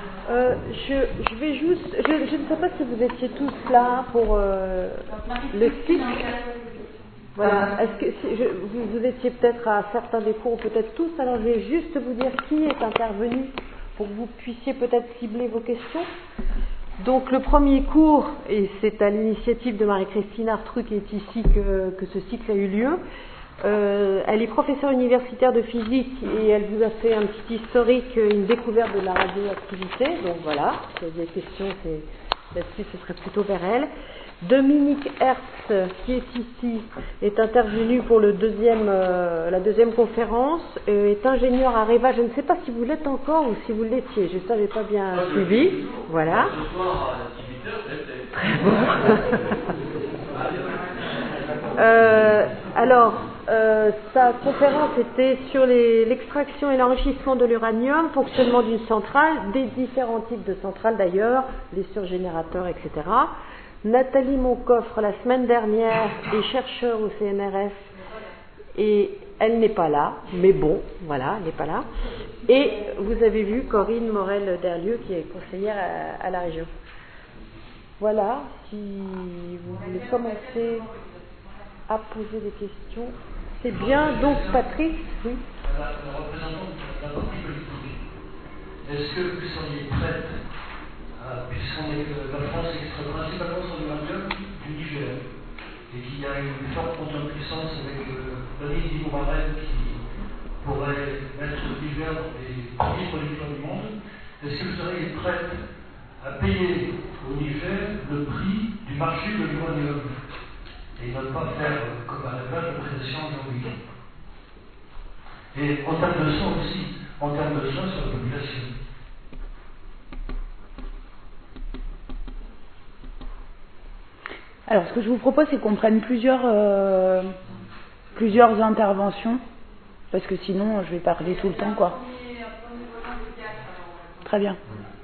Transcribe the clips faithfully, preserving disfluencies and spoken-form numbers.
Euh, je, je vais juste, je, je ne sais pas si vous étiez tous là pour euh, le cycle. Voilà. Est-ce que si, je, vous, vous étiez peut-être à certains des cours, ou peut-être tous. Alors je vais juste vous dire qui est intervenu pour que vous puissiez peut-être cibler vos questions. Donc le premier cours, et c'est à l'initiative de Marie-Christine Artru qui est ici que, que ce cycle a eu lieu. Euh, elle est professeure universitaire de physique et elle vous a fait un petit historique, une découverte de la radioactivité. Donc voilà, si vous avez des questions, c'est, là-dessus ce serait plutôt vers elle. Dominique Hertz, qui est ici, est intervenu pour le deuxième, euh, la deuxième conférence, euh, est ingénieur à Areva. Je ne sais pas si vous l'êtes encore ou si vous l'étiez, je ne savais pas bien suivi. Voilà. Très bon. Euh, alors, euh, sa conférence était sur les, l'extraction et l'enrichissement de l'uranium, fonctionnement d'une centrale, des différents types de centrales d'ailleurs, les surgénérateurs, et cetera. Nathalie Moncoffre, la semaine dernière, est chercheure au C N R F et elle n'est pas là, mais bon, voilà, elle n'est pas là. Et vous avez vu Corinne Morel-Derlieu qui est conseillère à, à la région. Voilà, si vous voulez commencer à poser des questions. C'est bien, donc Patrick, oui. La, la représentante de la partie politique, est-ce que vous seriez prête, à, puisqu'on est que la France extrait principalement son uranium du Niger, et qu'il y a une forte montée en puissance avec euh, la liste d'Imoravelle qui pourrait mettre le Niger dans les premiers producteurs du monde, est-ce que vous seriez prête à payer au Niger le prix du marché de l'uranium et ne pas faire, comme à l'élevage, de prédation aujourd'hui. Et en termes de soins aussi, en termes de soins sur la population. Alors, ce que je vous propose, c'est qu'on prenne plusieurs, euh, plusieurs interventions, parce que sinon, je vais parler tout le temps, quoi. Très bien.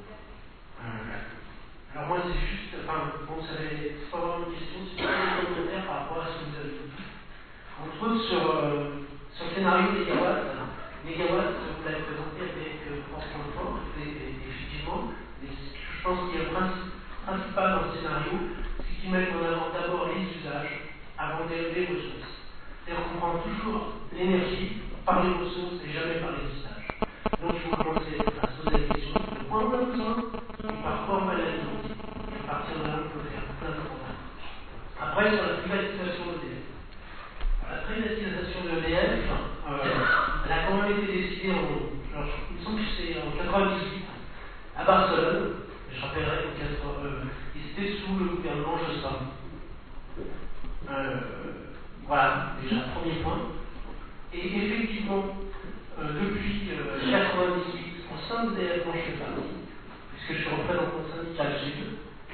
Alors moi, c'est juste, enfin, bon, c'est pas vraiment une question, c'est pas un commentaire par rapport à ce que vous avez dit. Entre autres, sur, euh, sur le scénario mégawatt, mégawatt, vous l'avez présenté avec France point fort, et, et effectivement, et je pense qu'il y a le principe, principal dans le scénario, c'est qu'ils mettent en avant d'abord les usages avant les ressources. C'est-à-dire qu'on prend toujours l'énergie par les ressources et jamais par les usages. Donc, il faut commencer à se poser la question de quoi on a besoin et par quoi on va la demander. À partir de là, on peut faire plein de programmes. Après, sur la privatisation d'E D F. La privatisation de l'E D F, euh, elle a quand même été décidée en, alors, il me semble que c'est en quatre-vingt-dix-huit, à Barcelone. Je rappellerai qu'en euh, ils étaient sous le gouvernement Jospin. Euh, voilà, déjà, premier point. Et effectivement, euh, depuis euh, quatre-vingt-dix-huit, au sein de l'E D F dont je fais partie, puisque je suis représentant syndical Sud,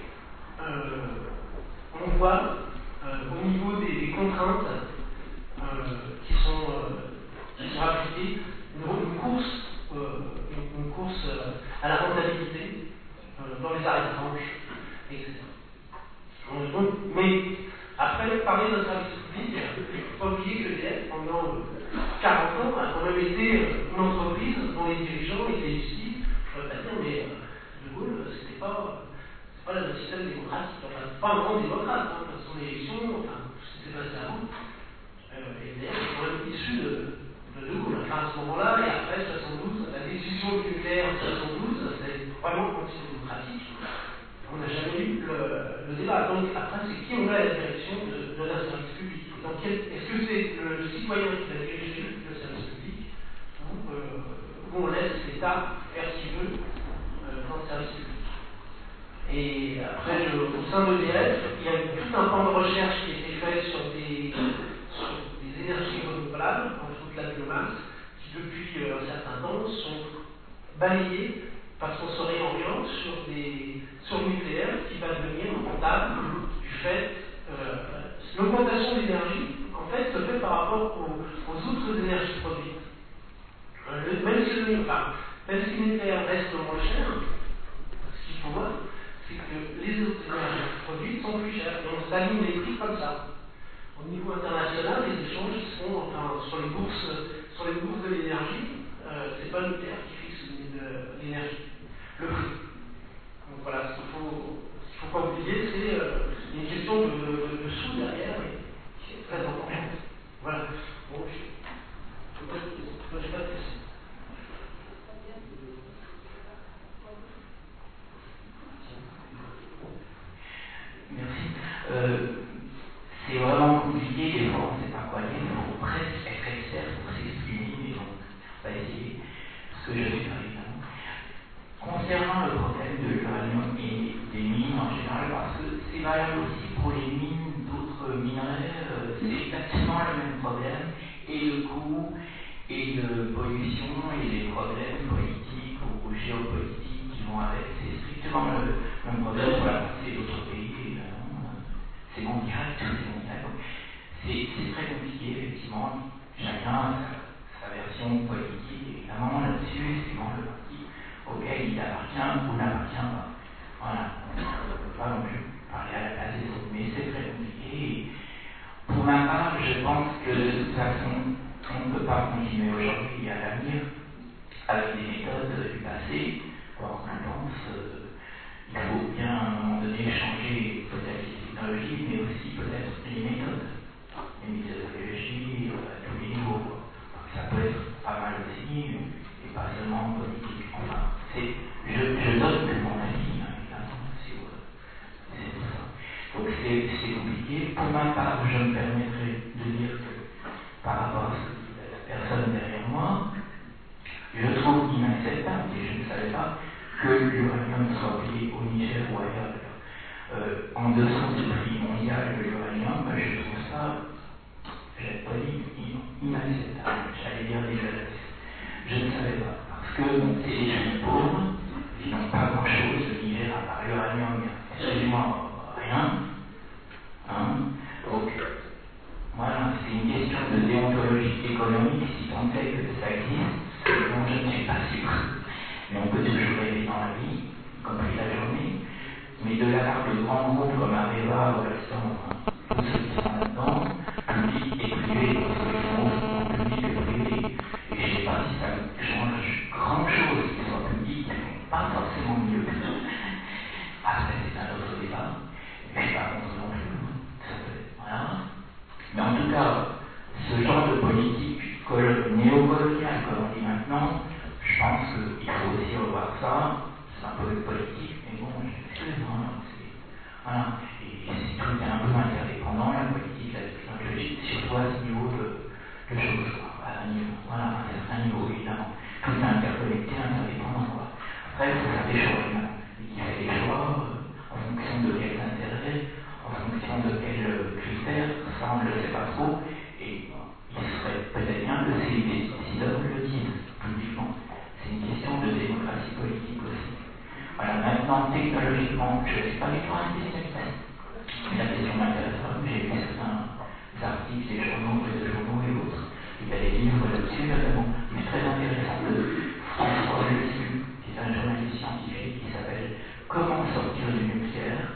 euh, on voit euh, au niveau des, des contraintes euh, qui, sont, euh, qui sont appliquées une, une course, euh, une, une course euh, à la rentabilité euh, dans les arrêts de tranche, et cetera. Donc, mais après, parler d'un service public, il ne faut pas oublier que l'E D F, pendant quarante ans, a quand même été une entreprise dont les dirigeants étaient ici. Je ne peux pas dire, mais De Gaulle, c'était pas, c'est pas le système démocratique. Enfin, c'est pas un grand démocrate, hein, parce que son élection, enfin, tout ce qui s'est passé avant. Euh, et d'ailleurs, c'est quand même issu de, de De Gaulle. Enfin, à ce moment-là, et après soixante-douze, la décision nucléaire en soixante-douze, c'est vraiment anti-démocratique. On n'a jamais eu le, le débat. Donc, après, c'est qui on met à la direction de, de d'un service public. Donc, est-ce que c'est le, le citoyen qui va diriger le service public ou euh, on laisse l'État faire ce qu'il veut euh, dans le service public. Et après, je, au sein de l'E D F, il y a tout un plan de recherche qui a été fait sur des, sur des énergies renouvelables, entre autres la biomasse, qui depuis euh, un certain temps sont balayées parce qu'on se réoriente sur, des, sur le nucléaire qui va devenir rentable du fait. Euh, l'augmentation de l'énergie, en fait, se fait par rapport aux, aux autres énergies produites. Euh, le, même, si le, enfin, même si le nucléaire reste moins cher, ce qu'il faut voir, c'est que les autres énergies produites sont plus chères. Et on s'aligne les prix comme ça. Au niveau international, les échanges se font enfin, sur les bourses, sur les bourses de l'énergie. Euh, c'est pas le nucléaire qui fixe l'énergie, le prix. concernant le problème de l'uranium et des mines en général, parce que c'est valable aussi pour les mines d'autres minerais, euh, c'est exactement le même problème, et le coût, et de pollution, et les problèmes politiques ou géopolitiques qui vont avec, c'est strictement le même problème pour la partie d'autres pays, évidemment. C'est mondial, tout est mondial. C'est, c'est très compliqué, effectivement. Chacun a sa, sa version politique, évidemment, là-dessus, suivant le parti auquel il appartient ou n'appartient pas. Voilà. On ne peut pas non plus parler à la place des autres, mais c'est très compliqué. Et pour ma part, je pense que de toute façon, on ne peut pas continuer aujourd'hui et à l'avenir avec des méthodes du passé. Or, je pense euh, il faut bien à un moment donné changer peut-être les technologies, mais aussi peut-être les méthodes. Les méthodologies euh, à tous les niveaux. Ça peut être pas mal aussi, et pas seulement politique. Enfin, c'est, je, je donne que mon avis, hein, évidemment, c'est, c'est tout ça. Donc c'est, c'est compliqué. Pour ma part, je me permettrai de dire que par rapport à ce que disait la personne derrière moi, je trouve inacceptable, et je ne savais pas que l'uranium soit payé au Niger ou ailleurs. Euh, en dessous du prix mondial de l'uranium, je trouve ça, je n'ai pas dit, inacceptable. J'allais dire dégueulasse. Je ne savais pas. Parce que bon, c'est des gens pauvres qui n'ont pas grand-chose. Le Niger, à part l'uranium, il n'y a absolument rien. Hein? Donc, voilà, c'est une question de déontologie économique, si tant est que ça existe, dont je ne suis pas sûr. Mais on peut toujours rêver dans la vie, y compris la journée. Mais de la part de grands groupes comme Areva ou Alstom, tous ceux qui sont là-dedans, public et privé, parce que les fonds sont publics et privés. Et je ne sais pas si ça change grand-chose qu'ils soient publics, mais pas forcément mieux. Après, c'est un autre débat. Et je ne suis pas contre non plus. Ça peut être, voilà. Mais en tout cas, ce genre de politique néocoloniale, comme on dit maintenant, je pense qu'il faut aussi revoir ça. C'est un peu politique, mais bon, je sais pas, c'est... Voilà. Et c'est tout est un peu interdépendant, la politique, la technologie, surtout à ce niveau de, de choses, quoi. À un niveau, voilà, à un certain niveau, évidemment. Tout est interconnecté, interdépendant, quoi. Après, il faut faire des choix, évidemment. Et il fait des choix euh, en fonction de quels intérêts, en fonction de quels critères, ça on ne le sait pas trop. Et il serait peut-être bien que ces décideurs le disent publiquement. C'est une question de démocratie politique aussi. Voilà, maintenant, technologiquement, je ne sais pas du tout un spécialiste. La question m'intéresse pas, j'ai lu certains articles, des journaux et de journaux et autres. Il y a des livres là-dessus, notamment, mais très intéressant de François Lesu, qui est un journaliste scientifique qui s'appelle Comment sortir du nucléaire,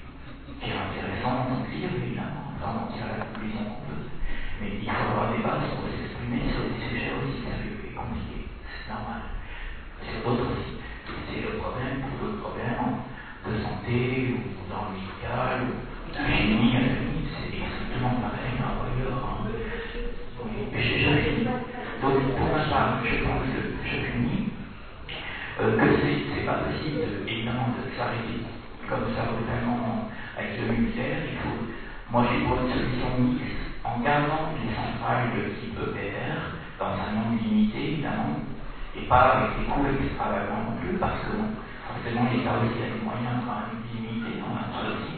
qui est intéressant dans son livre, évidemment, enfin, on tire la conclusion qu'on peut. Mais il faut avoir des bases pour s'exprimer sur des sujets aussi sérieux et compliqués. C'est normal. Sur d'autres aussi. C'est le problème pour d'autres problèmes de santé ou dans le médical ou de chimie à la limite. C'est exactement pareil ailleurs. Hein. Mais j'ai déjà fini. Donc pour ma part, je pense que je finis. Euh, que c'est, c'est pas possible de, évidemment de s'arrêter comme ça brutalement avec le nucléaire. Il faut, moi j'ai pour une solution mixte en gardant les centrales de type E P R dans un nombre limité évidemment. Et pas avec des coûts extravagants non plus, parce que bon, forcément l'État aussi a des moyens quand même limités dans la aussi.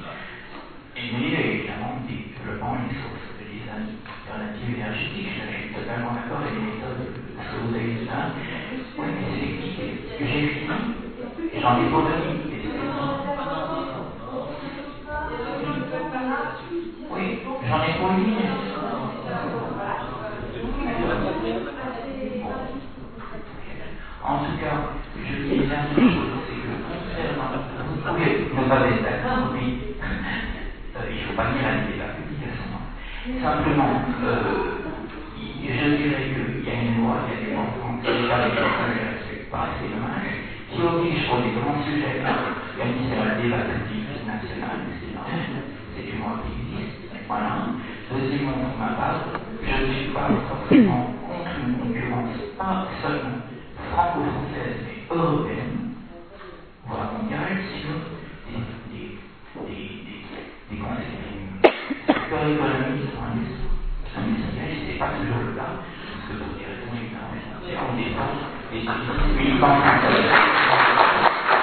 Et mais évidemment des développements des sources des alternatives énergétiques. Je suis totalement d'accord avec les méthodes de ce que vous avez dit là. Oui, mais c'est expliqué. J'ai fini et j'en ai pas donné. Oui, j'en ai pas mis. En tout cas, je dis bien une chose, c'est que concernant, vous pouvez ne pas être d'accord, mais euh, il ne faut pas nier la débat publique à ce moment. Simplement, euh, je dirais qu'il y a une loi, il y a des lois françaises, il y a des lois que je ne respecte pas, c'est dommage, qui oblige pour des grands sujets, même si c'est un débat public national, c'est normal, c'est une loi qui existe. Voilà. Deuxièmement, pour ma part, je ne suis pas forcément contre une concurrence, pas seulement franco-française mais européenne, voire mondiale, sur des, des, des, des, des secteurs économiques industriels. Ce n'est pas toujours le cas, parce que pour des raisons évidemment financières, on dépend des services militants français.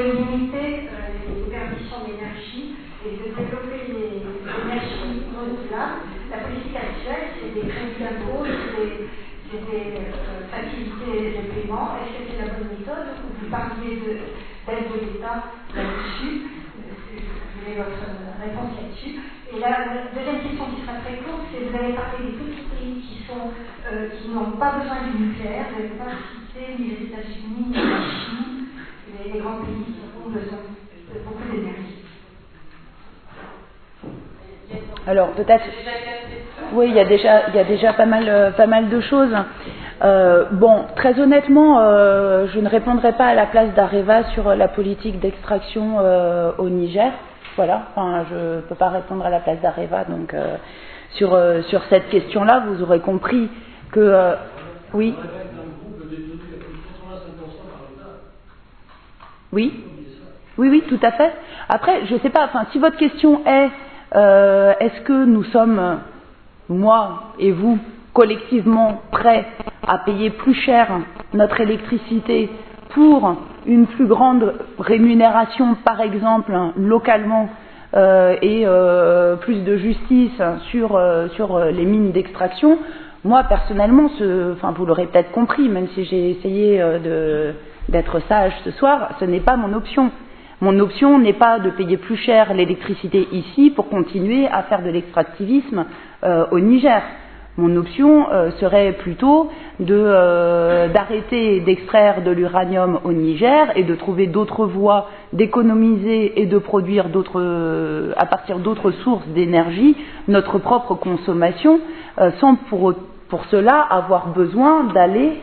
de limiter euh, les permissions d'énergie et de développer les énergies renouvelables. La politique actuelle, c'est des crédits d'impôt, c'est des, c'est des euh, facilités de paiement. Est-ce que c'est la bonne méthode? Vous parliez de, d'aide de l'État là-dessus. Je voulais votre réponse là-dessus. Et la, la deuxième question qui sera très courte, c'est vous avez parlé des petits pays qui sont euh, qui n'ont pas besoin du nucléaire. Vous n'avez pas cité ni les États-Unis, ni la Chine, les, les grands pays qui ont besoin de beaucoup d'énergie. Alors peut-être, oui, il y a déjà, il y a déjà pas mal, euh, pas mal de choses. Euh, bon, très honnêtement, euh, je ne répondrai pas à la place d'Areva sur la politique d'extraction euh, au Niger. Voilà, enfin, je ne peux pas répondre à la place d'Areva. Donc, euh, sur, euh, sur cette question-là, vous aurez compris que, euh, oui, oui, oui, oui, tout à fait. Après, je ne sais pas. Enfin, si votre question est Euh, est-ce que nous sommes, moi et vous, collectivement prêts à payer plus cher notre électricité pour une plus grande rémunération, par exemple, localement, euh, et euh, plus de justice sur, euh, sur les mines d'extraction? Moi, personnellement, ce, enfin, vous l'aurez peut-être compris, même si j'ai essayé euh, de, d'être sage ce soir, ce n'est pas mon option. Mon option n'est pas de payer plus cher l'électricité ici pour continuer à faire de l'extractivisme euh, au Niger. Mon option euh, serait plutôt de, euh, d'arrêter d'extraire de l'uranium au Niger et de trouver d'autres voies d'économiser et de produire d'autres, euh, à partir d'autres sources d'énergie notre propre consommation, euh, sans pour, pour cela avoir besoin d'aller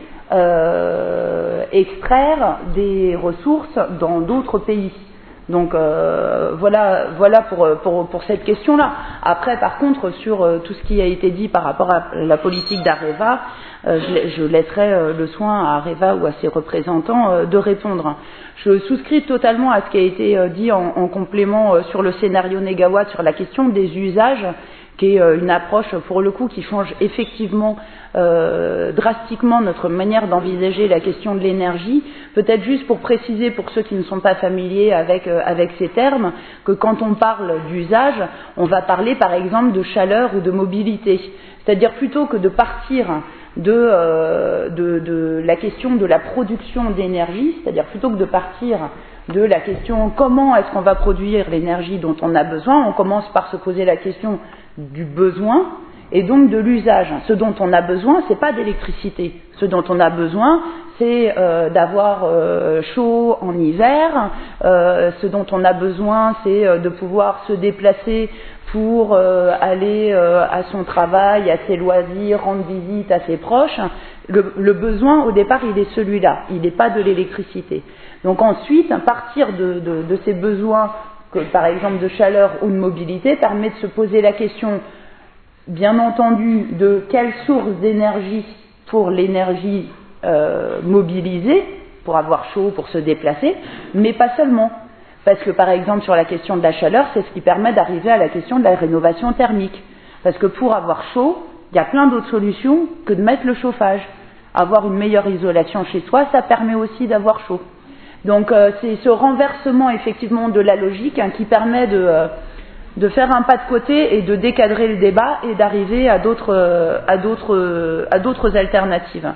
euh, extraire des ressources dans d'autres pays. Donc euh, voilà, voilà pour, pour, pour cette question-là. Après, par contre, sur euh, tout ce qui a été dit par rapport à la politique d'Areva, euh, je, je laisserai euh, le soin à Areva ou à ses représentants euh, de répondre. Je souscris totalement à ce qui a été euh, dit en, en complément euh, sur le scénario Négawatt, sur la question des usages, qui est euh, une approche, pour le coup, qui change effectivement euh, drastiquement notre manière d'envisager la question de l'énergie. Peut-être juste pour préciser, pour ceux qui ne sont pas familiers avec, euh, avec ces termes, que quand on parle d'usage, on va parler par exemple de chaleur ou de mobilité. C'est-à-dire plutôt que de partir de, euh, de, de la question de la production d'énergie, c'est-à-dire plutôt que de partir de la question comment est-ce qu'on va produire l'énergie dont on a besoin, on commence par se poser la question du besoin et donc de l'usage. Ce dont on a besoin, c'est pas d'électricité. Ce dont on a besoin, c'est euh, d'avoir euh, chaud en hiver. Euh, ce dont on a besoin, c'est euh, de pouvoir se déplacer pour euh, aller euh, à son travail, à ses loisirs, rendre visite à ses proches. Le, le besoin, au départ, il est celui-là. Il n'est pas de l'électricité. Donc ensuite, partir de, de, de ces besoins, que, par exemple de chaleur ou de mobilité, permet de se poser la question, bien entendu, de quelle source d'énergie pour l'énergie euh, mobilisée, pour avoir chaud, pour se déplacer, mais pas seulement. Parce que, par exemple, sur la question de la chaleur, c'est ce qui permet d'arriver à la question de la rénovation thermique. Parce que pour avoir chaud, il y a plein d'autres solutions que de mettre le chauffage. Avoir une meilleure isolation chez soi, ça permet aussi d'avoir chaud. Donc euh, c'est ce renversement effectivement de la logique hein, qui permet de, euh, de faire un pas de côté et de décadrer le débat et d'arriver à d'autres, euh, à d'autres, euh, à d'autres alternatives.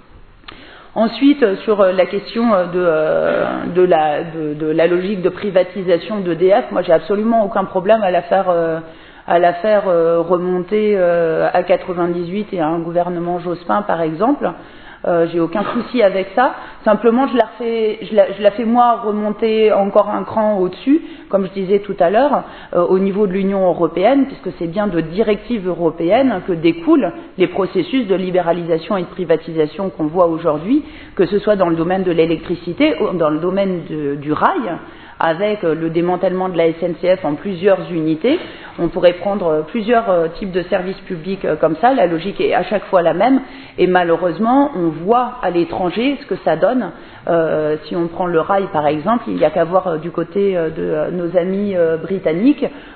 Ensuite, sur la question de, euh, de, la, de, de la logique de privatisation d'E D F, moi j'ai absolument aucun problème à la faire, euh, à la faire euh, remonter euh, à quatre-vingt-dix-huit et à un gouvernement Jospin par exemple. Euh, j'ai aucun souci avec ça. Simplement, je la fais, je la, je la fais moi remonter encore un cran au-dessus, comme je disais tout à l'heure, euh, au niveau de l'Union européenne, puisque c'est bien de directives européennes que découlent les processus de libéralisation et de privatisation qu'on voit aujourd'hui, que ce soit dans le domaine de l'électricité ou dans le domaine de, du rail, avec le démantèlement de la S N C F en plusieurs unités. On pourrait prendre plusieurs types de services publics comme ça, la logique est à chaque fois la même, et malheureusement, on voit à l'étranger ce que ça donne. Euh, si on prend le rail par exemple, il n'y a qu'à voir du côté de nos amis britanniques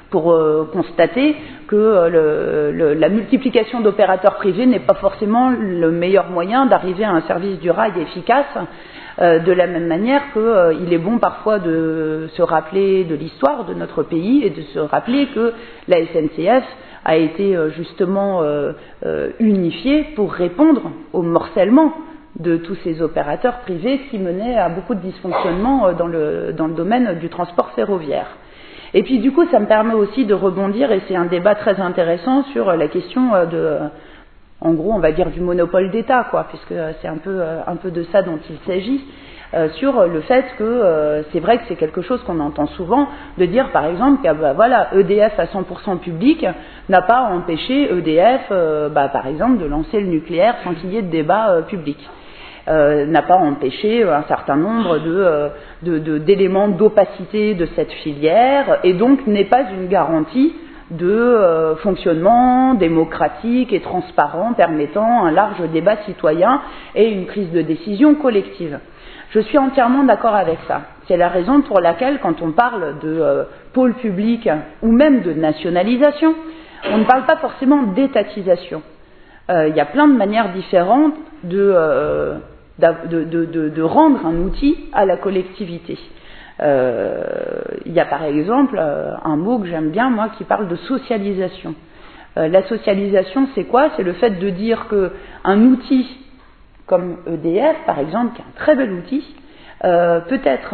pour euh, constater que euh, le, le, la multiplication d'opérateurs privés n'est pas forcément le meilleur moyen d'arriver à un service du rail efficace, euh, de la même manière qu'il euh, est bon parfois de se rappeler de l'histoire de notre pays et de se rappeler que la S N C F a été euh, justement euh, euh, unifiée pour répondre au morcellement de tous ces opérateurs privés qui menaient à beaucoup de dysfonctionnements dans le, dans le domaine du transport ferroviaire. Et puis du coup, ça me permet aussi de rebondir, et c'est un débat très intéressant sur la question de, en gros, on va dire du monopole d'État, quoi, puisque c'est un peu, un peu de ça dont il s'agit, euh, sur le fait que euh, c'est vrai que c'est quelque chose qu'on entend souvent, de dire par exemple que bah, voilà, E D F à cent pour cent public n'a pas empêché E D F, euh, bah, par exemple, de lancer le nucléaire sans qu'il y ait de débat euh, public. Euh, n'a pas empêché un certain nombre de, euh, de, de, d'éléments d'opacité de cette filière, et donc n'est pas une garantie de euh, fonctionnement démocratique et transparent permettant un large débat citoyen et une prise de décision collective. Je suis entièrement d'accord avec ça. C'est la raison pour laquelle, quand on parle de euh, pôle public ou même de nationalisation, on ne parle pas forcément d'étatisation. Euh, il y a plein de manières différentes de euh, De, de, de, de rendre un outil à la collectivité. Euh, il y a par exemple euh, un mot que j'aime bien, moi, qui parle de socialisation. Euh, la socialisation, c'est quoi? C'est le fait de dire qu'un outil comme E D F, par exemple, qui est un très bel outil, euh, peut être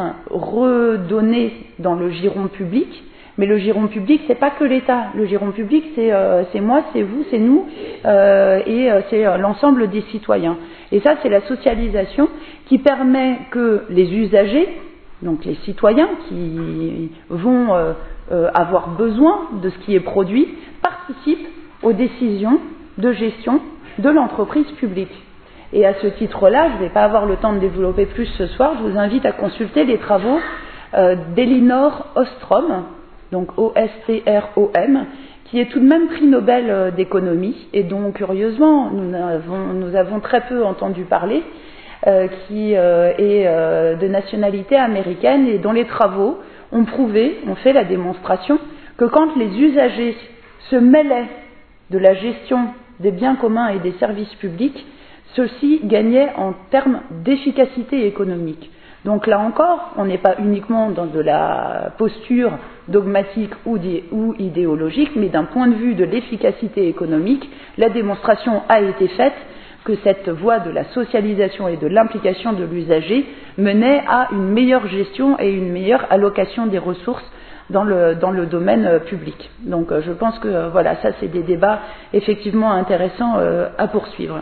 redonné dans le giron public, mais le giron public, c'est pas que l'État. Le giron public, c'est, euh, c'est moi, c'est vous, c'est nous, euh, et euh, c'est euh, l'ensemble des citoyens. Et ça, c'est la socialisation qui permet que les usagers, donc les citoyens qui vont euh, euh, avoir besoin de ce qui est produit, participent aux décisions de gestion de l'entreprise publique. Et à ce titre-là, je ne vais pas avoir le temps de développer plus ce soir, je vous invite à consulter les travaux euh, d'Elinor Ostrom, donc O S T R O M, qui est tout de même prix Nobel d'économie, et dont, curieusement, nous avons, nous avons très peu entendu parler, euh, qui euh, est euh, de nationalité américaine, et dont les travaux ont prouvé, ont fait la démonstration, que quand les usagers se mêlaient de la gestion des biens communs et des services publics, ceux-ci gagnaient en termes d'efficacité économique. Donc là encore, on n'est pas uniquement dans de la posture dogmatique ou, ou idéologique, mais d'un point de vue de l'efficacité économique, la démonstration a été faite que cette voie de la socialisation et de l'implication de l'usager menait à une meilleure gestion et une meilleure allocation des ressources dans le, dans le domaine public. Donc je pense que voilà, ça c'est des débats effectivement intéressants euh, à poursuivre.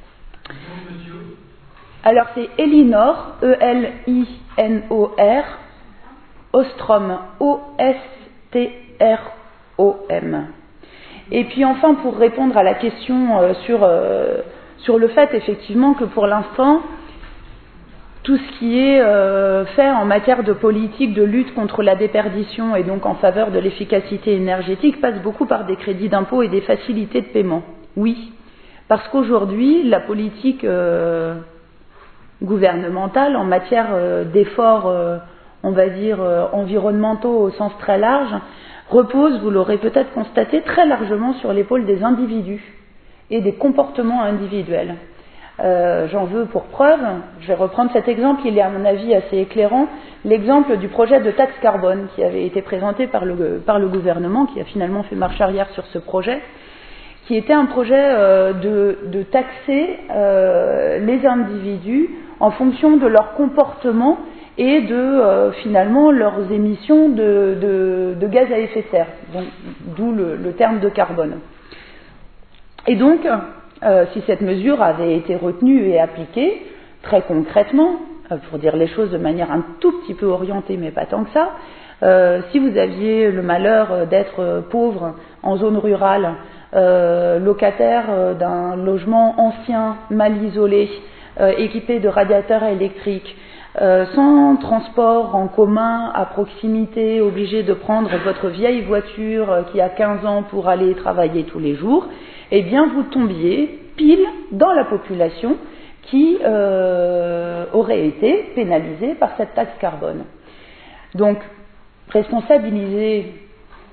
Alors c'est Elinor, E L I N O R, Ostrom, O S T R O M. Et puis enfin, pour répondre à la question euh, sur, euh, sur le fait effectivement que pour l'instant, tout ce qui est euh, fait en matière de politique de lutte contre la déperdition et donc en faveur de l'efficacité énergétique passe beaucoup par des crédits d'impôt et des facilités de paiement. Oui, parce qu'aujourd'hui, la politique euh, gouvernementale en matière euh, d'efforts, euh, on va dire, euh, environnementaux au sens très large, repose, vous l'aurez peut-être constaté, très largement sur l'épaule des individus et des comportements individuels. Euh, j'en veux pour preuve, je vais reprendre cet exemple, il est à mon avis assez éclairant, l'exemple du projet de taxe carbone qui avait été présenté par le, par le gouvernement, qui a finalement fait marche arrière sur ce projet, qui était un projet euh, de, de taxer euh, les individus en fonction de leur comportement et de euh, finalement leurs émissions de, de, de gaz à effet de serre, donc, d'où le, le terme de carbone. Et donc, euh, si cette mesure avait été retenue et appliquée, très concrètement, euh, pour dire les choses de manière un tout petit peu orientée, mais pas tant que ça, euh, si vous aviez le malheur d'être pauvre en zone rurale, euh, locataire euh, d'un logement ancien, mal isolé, euh, équipé de radiateurs électriques, Euh, sans transport en commun à proximité, obligé de prendre votre vieille voiture euh, qui a quinze ans pour aller travailler tous les jours, eh bien vous tombiez pile dans la population qui euh, aurait été pénalisée par cette taxe carbone. Donc, responsabiliser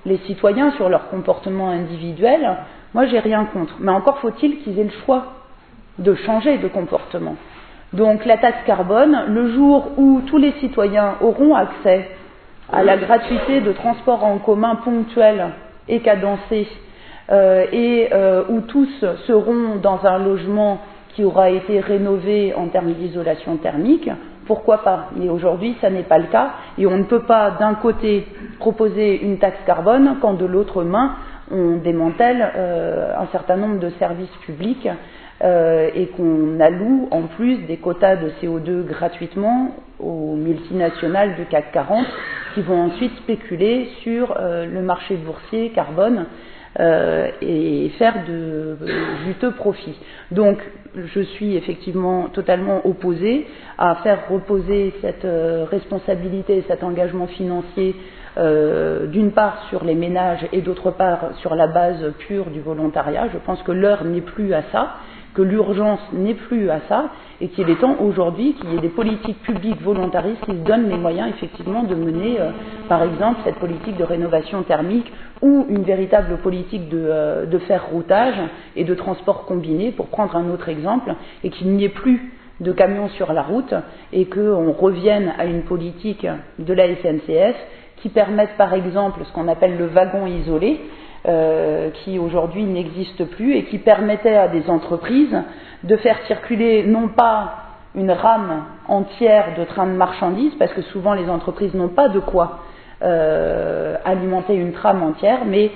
les citoyens sur leur comportement individuel, moi j'ai rien contre. Mais encore faut-il qu'ils aient le choix de changer de comportement. Donc la taxe carbone, le jour où tous les citoyens auront accès à la gratuité de transport en commun ponctuel et cadencé, euh, et euh, où tous seront dans un logement qui aura été rénové en termes d'isolation thermique, pourquoi pas? Mais aujourd'hui, ça n'est pas le cas, et on ne peut pas d'un côté proposer une taxe carbone quand de l'autre main on démantèle euh, un certain nombre de services publics euh, et qu'on alloue en plus des quotas de C O deux gratuitement aux multinationales du C A C quarante qui vont ensuite spéculer sur euh, le marché boursier carbone euh, et faire de, de juteux profits. Donc je suis effectivement totalement opposée à faire reposer cette euh, responsabilité et cet engagement financier euh, d'une part sur les ménages et d'autre part sur la base pure du volontariat. Je pense que l'heure n'est plus à ça, que l'urgence n'est plus à ça, et qu'il est temps aujourd'hui qu'il y ait des politiques publiques volontaristes qui se donnent les moyens effectivement de mener, euh, par exemple, cette politique de rénovation thermique ou une véritable politique de, euh, de fer-routage et de transport combiné, pour prendre un autre exemple, et qu'il n'y ait plus de camions sur la route et qu'on revienne à une politique de la S N C F qui permette par exemple ce qu'on appelle le wagon isolé, Euh, qui aujourd'hui n'existe plus et qui permettait à des entreprises de faire circuler non pas une rame entière de trains de marchandises, parce que souvent les entreprises n'ont pas de quoi euh, alimenter une trame entière, mais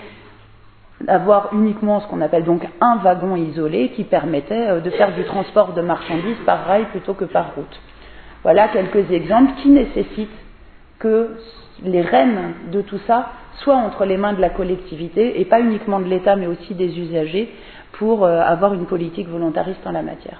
avoir uniquement ce qu'on appelle donc un wagon isolé qui permettait euh, de faire du transport de marchandises par rail plutôt que par route. Voilà quelques exemples qui nécessitent que les rênes de tout ça soient entre les mains de la collectivité et pas uniquement de l'État mais aussi des usagers pour euh, avoir une politique volontariste en la matière.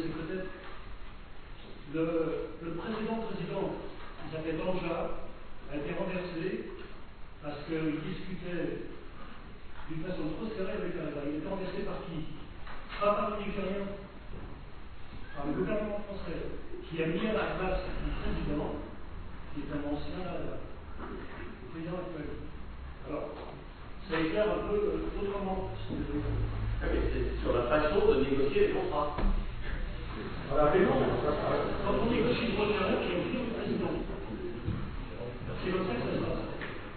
Le, le précédent président, qui s'appelait Banja, a a été renversé parce qu'il discutait d'une façon trop serrée avec l'Allemagne. Il a été renversé par qui? Pas par le Nigérien, par le gouvernement français, qui a mis à la place du président, qui est un ancien euh, président actuel. Alors, ça éclaire un peu euh, autrement. Ah, mais c'est sur la façon de négocier les contrats. Voilà, mais non, quand on négocie le terrain, il y a aussi le président. C'est comme ça que ça se passe.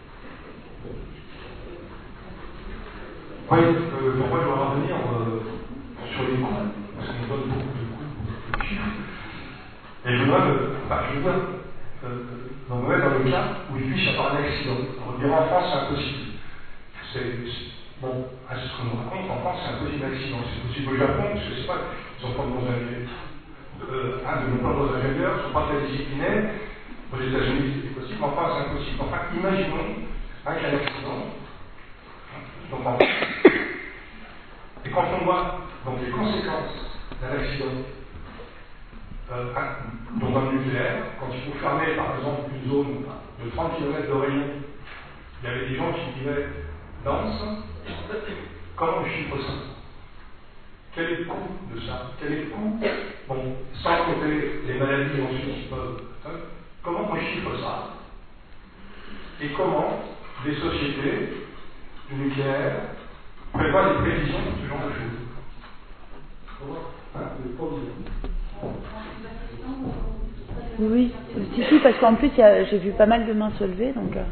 Oui, euh, pourquoi je dois revenir euh, sur les coûts, parce qu'on donne beaucoup de coûts, de chiffres. Et je dois, euh, enfin, je dois, euh, dans, le, dans le cas où il puisse y avoir un accident. On dirait en France, c'est impossible. C'est, bon, à ce qu'on nous raconte, en France, c'est impossible l'accident. C'est possible au Japon, parce que c'est pas, ils sont pas bons ingénieurs. Euh, un de nos pas bons ingénieurs, ils sont pas très disciplinés. Aux États-Unis, c'est possible, en France, c'est impossible. Enfin, imaginons hein, qu'il y a un accident. Donc, en et quand on voit donc, les conséquences d'un accident, euh, dans un nucléaire, quand il faut fermer par exemple une zone de trente kilomètres de rayon, il y avait des gens qui disaient dense, comment on chiffre ça? Quel est le coût de ça? Quel est le coût? Bon, sans compter les maladies ensuite qui peuvent. Hein, comment on chiffre ça? Et comment des sociétés du nucléaire prévoient des prévisions de ce genre de choses? Hein, oui, si, si, parce qu'en plus, j'ai vu pas mal de mains se lever, donc... Euh...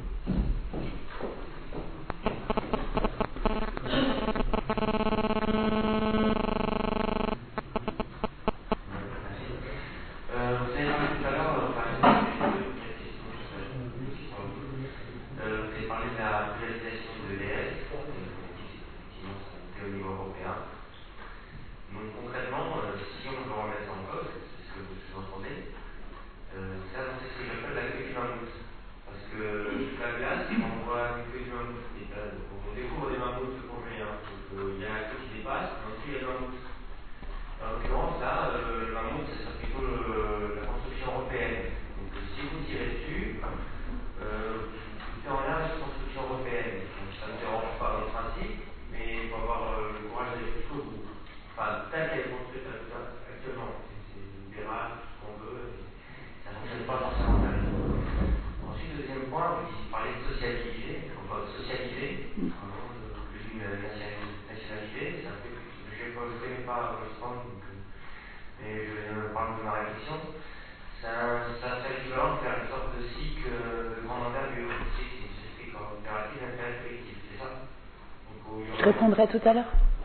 Je répondrai tout à l'heure.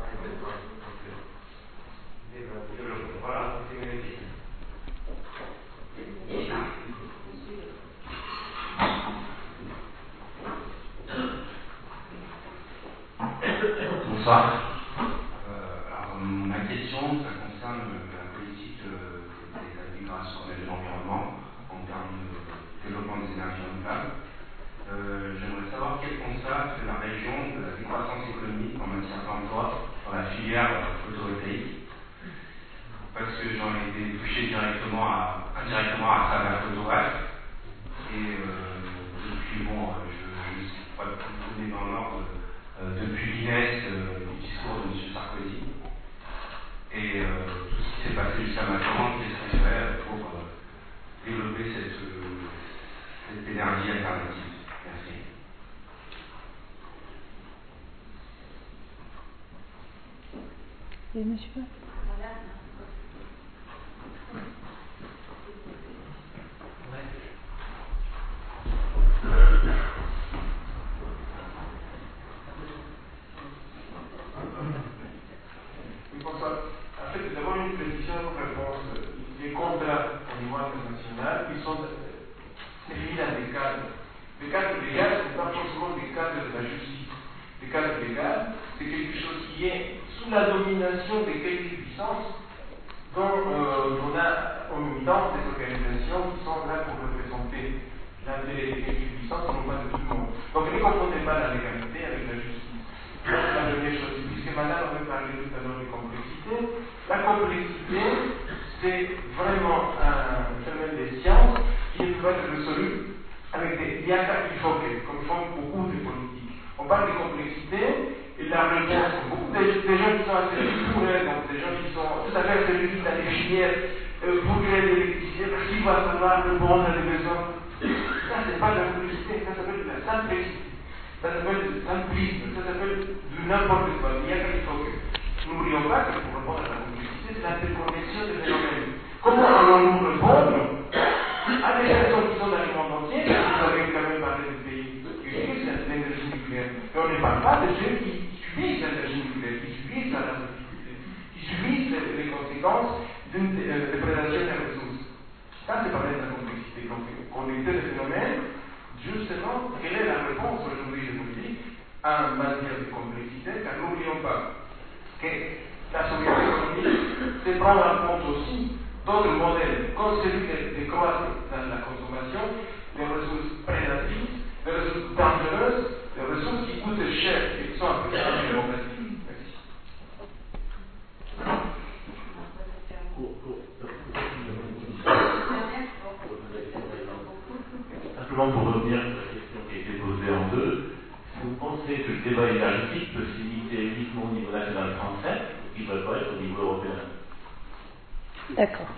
Bonsoir. Euh, alors, ma question, ça concerne la politique euh, des migrations et de l'environnement en termes de développement des énergies renouvelables. Euh, J'aimerais savoir quel constat fait la région de la décroissance économique en matière d'emploi dans la filière photovoltaïque, parce que j'en ai été touché directement à, indirectement à travers Photowatt. Et euh, depuis, bon, je ne sais pas tout donner dans l'ordre, euh, depuis l'I N E S, euh, du discours de M. Sarkozy, et euh, tout ce qui s'est passé jusqu'à maintenant, qu'est-ce qu'on fait pour euh, développer cette, euh, cette énergie alternative. Merci. Oui, monsieur. En fait, nous avons une précision pour réponse. Les contrats au niveau international, ils sont définis dans des cadres. Les cadres légaux ne sont pas forcément des cadres de la justice. Les cadres légaux, c'est quelque chose qui est sous la domination de quelques puissances dont euh, on a au même temps des organisations qui sont là pour représenter l'intérêt de quelques puissances, non pas de tout le monde. Donc ne confondez pas la légalité avec la justice. C'est la première chose. Puisque maintenant on veut parler tout à l'heure de complexité, la complexité, c'est vraiment un phénomène des sciences qui ne peut être résolu avec des diacres équivoques, comme font beaucoup de politiques. On parle de complexité et la réponse. Beaucoup de, des gens qui sont assez rigoureux, donc des gens qui sont tout à fait réunis dans les filières euh, pour créer de l'électricité, parce qu'ils doivent savoir répondre à des besoins. Ça, c'est pas de la complexité, ça s'appelle de la simplicité. Ça s'appelle du simplisme, ça s'appelle du n'importe quoi, il y a quelque chose. N'oublions pas que pour répondre à la complexité, c'est l'interconnexion des phénomènes. Comment allons-nous répondre à des personnes qui sont dans le monde entier, parce que vous avez quand même parlé des pays qui utilisent l'énergie nucléaire, mais on ne parle pas de ceux qui subissent l'énergie nucléaire, qui subissent la radioactivité, qui subissent les conséquences d'une euh, déprédation des ressources. Ça, c'est parler de la complexité. Donc, connecter les phénomènes, justement, quelle est la réponse aujourd'hui, je vous dis, en matière de complexité, car n'oublions pas que la sobriété, c'est prendre en compte aussi d'autres modèles, comme celui de, de croître dans la consommation, des ressources prédatives, des ressources dangereuses, des ressources qui coûtent cher et qui sont appelées à la démocratie. Merci. Simplement pour revenir sur la question qui a été posée en deux, est-ce que vous pensez que le débat énergétique peut se limiter uniquement au niveau national français ou qu'il ne doit pas être au niveau européen? D'accord.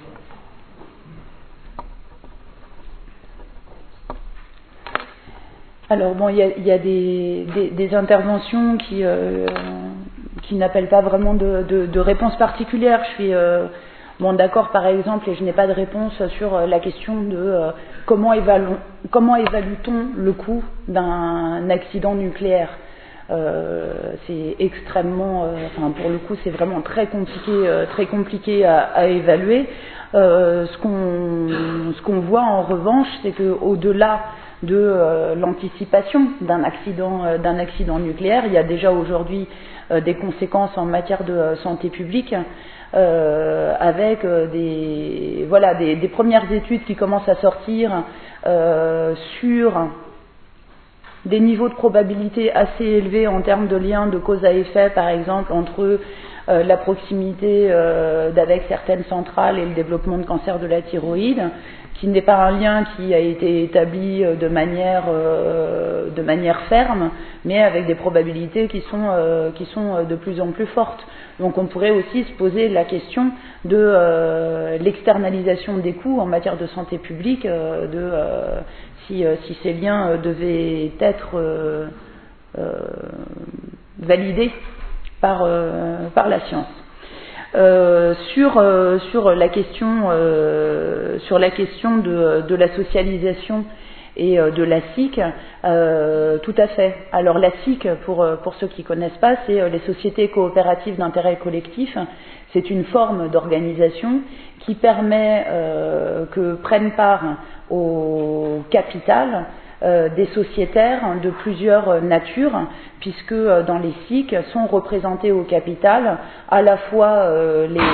Alors bon, il y a, il y a des, des, des interventions qui, euh, qui n'appellent pas vraiment de, de, de réponse particulière. Je suis euh, bon, d'accord par exemple, et je n'ai pas de réponse sur la question de euh, comment, évalu- comment évalue-t-on le coût d'un accident nucléaire. Euh, c'est extrêmement, euh, enfin pour le coup, c'est vraiment très compliqué, euh, très compliqué à, à évaluer. Euh, ce qu'on, ce qu'on voit en revanche, c'est que au-delà de euh, l'anticipation d'un accident, euh, d'un accident nucléaire, il y a déjà aujourd'hui euh, des conséquences en matière de euh, santé publique, euh, avec euh, des, voilà, des, des premières études qui commencent à sortir euh, sur des niveaux de probabilité assez élevés en termes de liens de cause à effet, par exemple, entre euh, la proximité euh, d'avec certaines centrales et le développement de cancer de la thyroïde, qui n'est pas un lien qui a été établi de manière, euh, de manière ferme, mais avec des probabilités qui sont, euh, qui sont de plus en plus fortes. Donc on pourrait aussi se poser la question de euh, l'externalisation des coûts en matière de santé publique, euh, de euh, si, euh, si ces liens euh, devaient être euh, euh, validés par, euh, par la science. Euh, sur, euh, sur la question, euh, sur la question de, de la socialisation et euh, de la S I C, euh, tout à fait. Alors la S I C, pour, pour ceux qui ne connaissent pas, c'est euh, les sociétés coopératives d'intérêt collectif. C'est une forme d'organisation qui permet euh, que prennent part au capital Euh, des sociétaires de plusieurs natures, puisque euh, dans les S I C sont représentés au capital à la fois euh, les,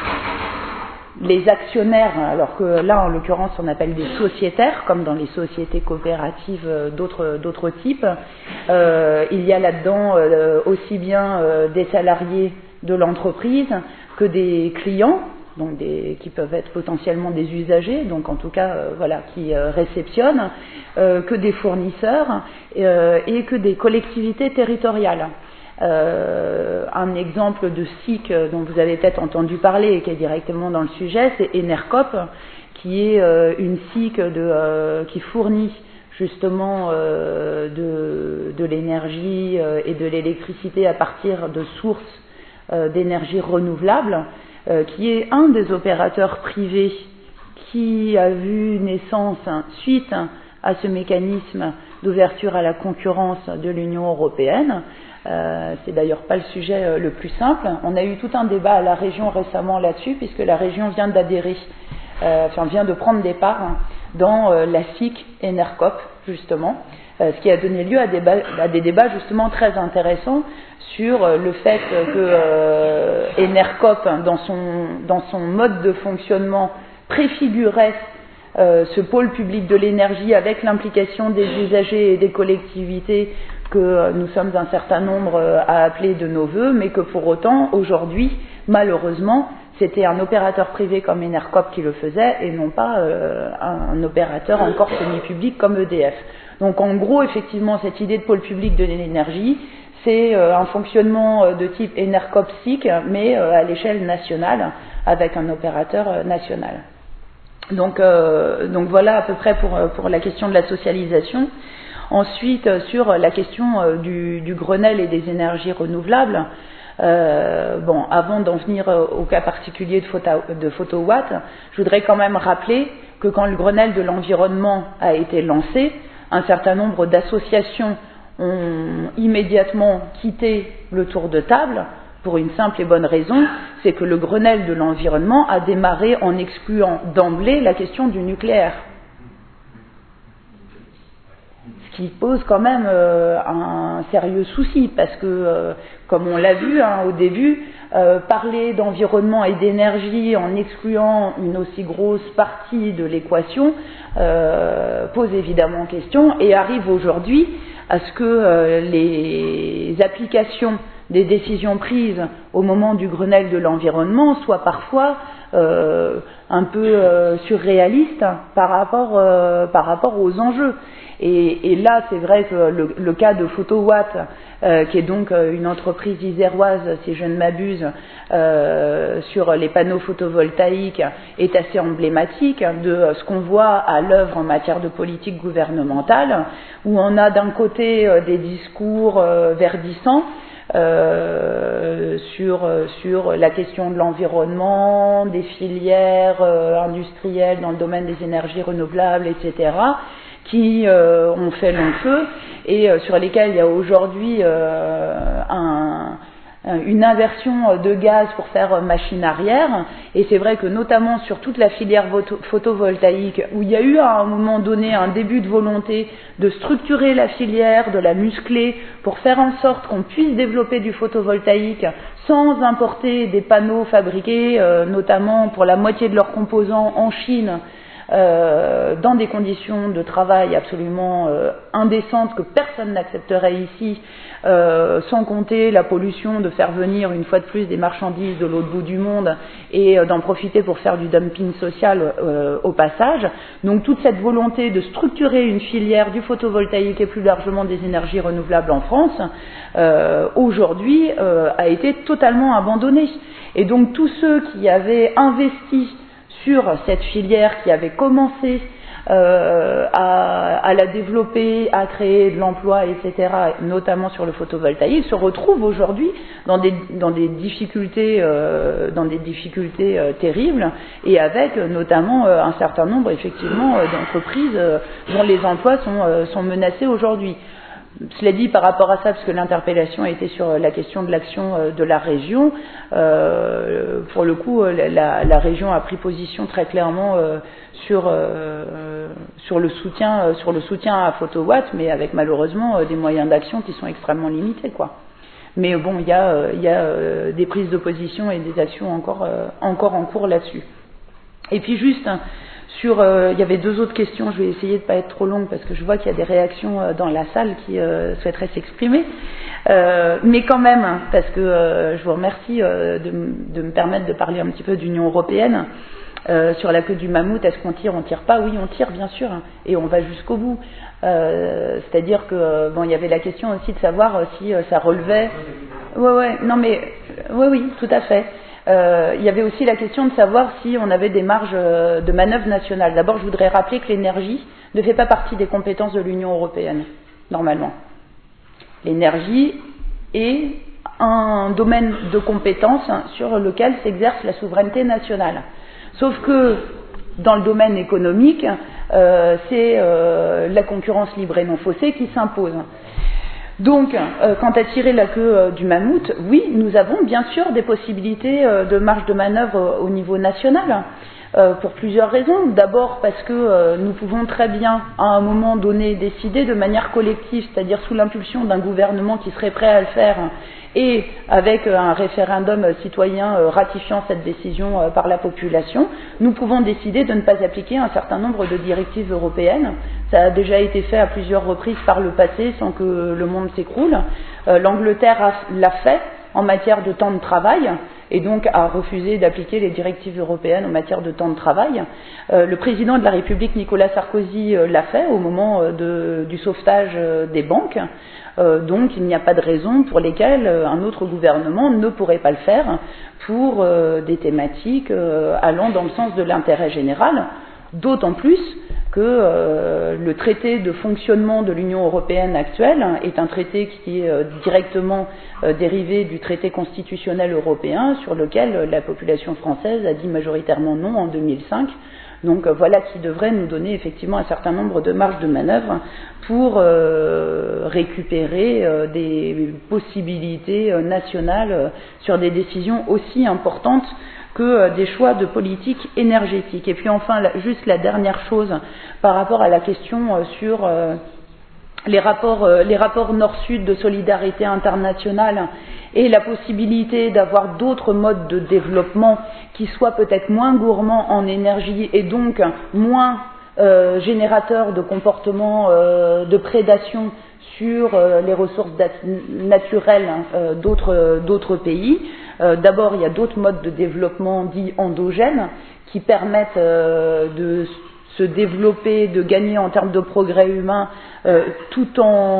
les actionnaires, alors que là en l'occurrence on appelle des sociétaires, comme dans les sociétés coopératives euh, d'autres, d'autres types. Euh, il y a là-dedans euh, aussi bien euh, des salariés de l'entreprise que des clients, donc des, qui peuvent être potentiellement des usagers, donc en tout cas euh, voilà, qui euh, réceptionnent, euh, que des fournisseurs euh, et que des collectivités territoriales. Euh, un exemple de S I C dont vous avez peut-être entendu parler et qui est directement dans le sujet, c'est Enercop, qui est euh, une S I C de, euh, qui fournit justement euh, de, de l'énergie euh, et de l'électricité à partir de sources euh, d'énergie renouvelable, Euh, qui est un des opérateurs privés qui a vu naissance suite à ce mécanisme d'ouverture à la concurrence de l'Union européenne. Euh, c'est d'ailleurs pas le sujet euh, le plus simple. On a eu tout un débat à la région récemment là-dessus, puisque la région vient d'adhérer, euh, enfin vient de prendre des parts dans euh, la S I C Enercop, justement, euh, ce qui a donné lieu à, débat, à des débats justement très intéressants sur le fait que euh, Enercop, dans son, dans son mode de fonctionnement, préfigurait euh, ce pôle public de l'énergie avec l'implication des usagers et des collectivités que euh, nous sommes un certain nombre euh, à appeler de nos voeux, mais que pour autant, aujourd'hui, malheureusement, c'était un opérateur privé comme Enercop qui le faisait et non pas euh, un, un opérateur encore semi-public comme E D F. Donc en gros, effectivement, cette idée de pôle public de l'énergie, c'est euh, un fonctionnement euh, de type Enercop-S I C, mais euh, à l'échelle nationale, avec un opérateur euh, national. Donc, euh, donc voilà à peu près pour, pour la question de la socialisation. Ensuite, euh, sur la question euh, du, du Grenelle et des énergies renouvelables, euh, bon, avant d'en venir euh, au cas particulier de, photo, de PhotoWatt, je voudrais quand même rappeler que quand le Grenelle de l'environnement a été lancé, un certain nombre d'associations ont immédiatement quitté le tour de table pour une simple et bonne raison, c'est que le Grenelle de l'environnement a démarré en excluant d'emblée la question du nucléaire. Ce qui pose quand même euh, un sérieux souci, parce que, euh, comme on l'a vu hein, au début, euh, parler d'environnement et d'énergie en excluant une aussi grosse partie de l'équation euh, pose évidemment question et arrive aujourd'hui à ce que euh, les applications des décisions prises au moment du Grenelle de l'environnement soient parfois euh, un peu euh, surréalistes par rapport, euh, par rapport aux enjeux. Et, et là, c'est vrai que le, le cas de PhotoWatt, euh, qui est donc une entreprise iséroise, si je ne m'abuse, euh, sur les panneaux photovoltaïques, est assez emblématique de ce qu'on voit à l'œuvre en matière de politique gouvernementale, où on a d'un côté euh, des discours euh, verdissants, Euh, sur, sur la question de l'environnement, des filières euh, industrielles dans le domaine des énergies renouvelables, et cetera, qui euh, ont fait long feu et euh, sur lesquels il y a aujourd'hui euh, un, une inversion de gaz pour faire machine arrière. Et c'est vrai que notamment sur toute la filière photovoltaïque, où il y a eu à un moment donné un début de volonté de structurer la filière, de la muscler, pour faire en sorte qu'on puisse développer du photovoltaïque sans importer des panneaux fabriqués, euh, notamment pour la moitié de leurs composants en Chine, euh, dans des conditions de travail absolument euh, indécentes que personne n'accepterait ici, euh, sans compter la pollution de faire venir une fois de plus des marchandises de l'autre bout du monde et euh, d'en profiter pour faire du dumping social euh, au passage. Donc toute cette volonté de structurer une filière du photovoltaïque et plus largement des énergies renouvelables en France, euh, aujourd'hui euh, a été totalement abandonnée. Et donc tous ceux qui avaient investi sur cette filière, qui avait commencé euh, à, à la développer, à créer de l'emploi, et cetera, notamment sur le photovoltaïque, se retrouvent aujourd'hui dans des, dans des difficultés, euh, dans des difficultés euh, terribles, et avec euh, notamment euh, un certain nombre, effectivement, euh, d'entreprises euh, dont les emplois sont, euh, sont menacés aujourd'hui. Cela dit, par rapport à ça, parce que l'interpellation a été sur la question de l'action de la région, euh, pour le coup, la, la région a pris position très clairement euh, sur, euh, sur, le soutien, sur le soutien à PhotoWatt, mais avec malheureusement des moyens d'action qui sont extrêmement limités, quoi. Mais bon, il y a, il y a des prises de position et des actions encore, encore en cours là-dessus. Et puis juste... Sur, euh, il y avait deux autres questions, je vais essayer de ne pas être trop longue parce que je vois qu'il y a des réactions euh, dans la salle qui euh, souhaiteraient s'exprimer. Euh, mais quand même, parce que euh, je vous remercie euh, de, de me permettre de parler un petit peu d'Union européenne. Euh, sur la queue du mammouth, est-ce qu'on tire, on tire pas? Oui, on tire bien sûr, hein, et on va jusqu'au bout. Euh, c'est-à-dire que bon, il y avait la question aussi de savoir euh, si euh, ça relevait. Ouais, ouais, non mais, oui, oui, tout à fait. Euh, il y avait aussi la question de savoir si on avait des marges de manœuvre nationales. D'abord, je voudrais rappeler que l'énergie ne fait pas partie des compétences de l'Union européenne, normalement. L'énergie est un domaine de compétences sur lequel s'exerce la souveraineté nationale. Sauf que, dans le domaine économique, euh, c'est euh, la concurrence libre et non faussée qui s'impose. Donc, euh, quant à tirer la queue euh, du mammouth, oui, nous avons bien sûr des possibilités euh, de marge de manœuvre euh, au niveau national, euh, pour plusieurs raisons. D'abord parce que euh, nous pouvons très bien, à un moment donné, décider de manière collective, c'est-à-dire sous l'impulsion d'un gouvernement qui serait prêt à le faire, et avec un référendum citoyen ratifiant cette décision par la population, nous pouvons décider de ne pas appliquer un certain nombre de directives européennes. Ça a déjà été fait à plusieurs reprises par le passé sans que le monde s'écroule. Euh, L'Angleterre l'a fait en matière de temps de travail, et donc a refusé d'appliquer les directives européennes en matière de temps de travail. Euh, le président de la République, Nicolas Sarkozy, euh, l'a fait au moment euh, de, du sauvetage euh, des banques. Euh, donc il n'y a pas de raison pour lesquelles euh, un autre gouvernement ne pourrait pas le faire pour euh, des thématiques euh, allant dans le sens de l'intérêt général, d'autant plus que euh, le traité de fonctionnement de l'Union européenne actuelle est un traité qui est euh, directement euh, dérivé du traité constitutionnel européen sur lequel euh, la population française a dit majoritairement non en deux mille cinq. Donc euh, voilà qui devrait nous donner effectivement un certain nombre de marges de manœuvre pour euh, récupérer euh, des possibilités euh, nationales euh, sur des décisions aussi importantes que euh, des choix de politique énergétique. Et puis enfin, la, juste la dernière chose par rapport à la question euh, sur euh, les rapports, euh, les rapports Nord-Sud de solidarité internationale et la possibilité d'avoir d'autres modes de développement qui soient peut-être moins gourmands en énergie et donc moins euh, générateurs de comportements euh, de prédation sur euh, les ressources naturelles euh, d'autres, d'autres pays. Euh, d'abord, il y a d'autres modes de développement dits endogènes qui permettent euh, de se développer, de gagner en termes de progrès humain, euh, tout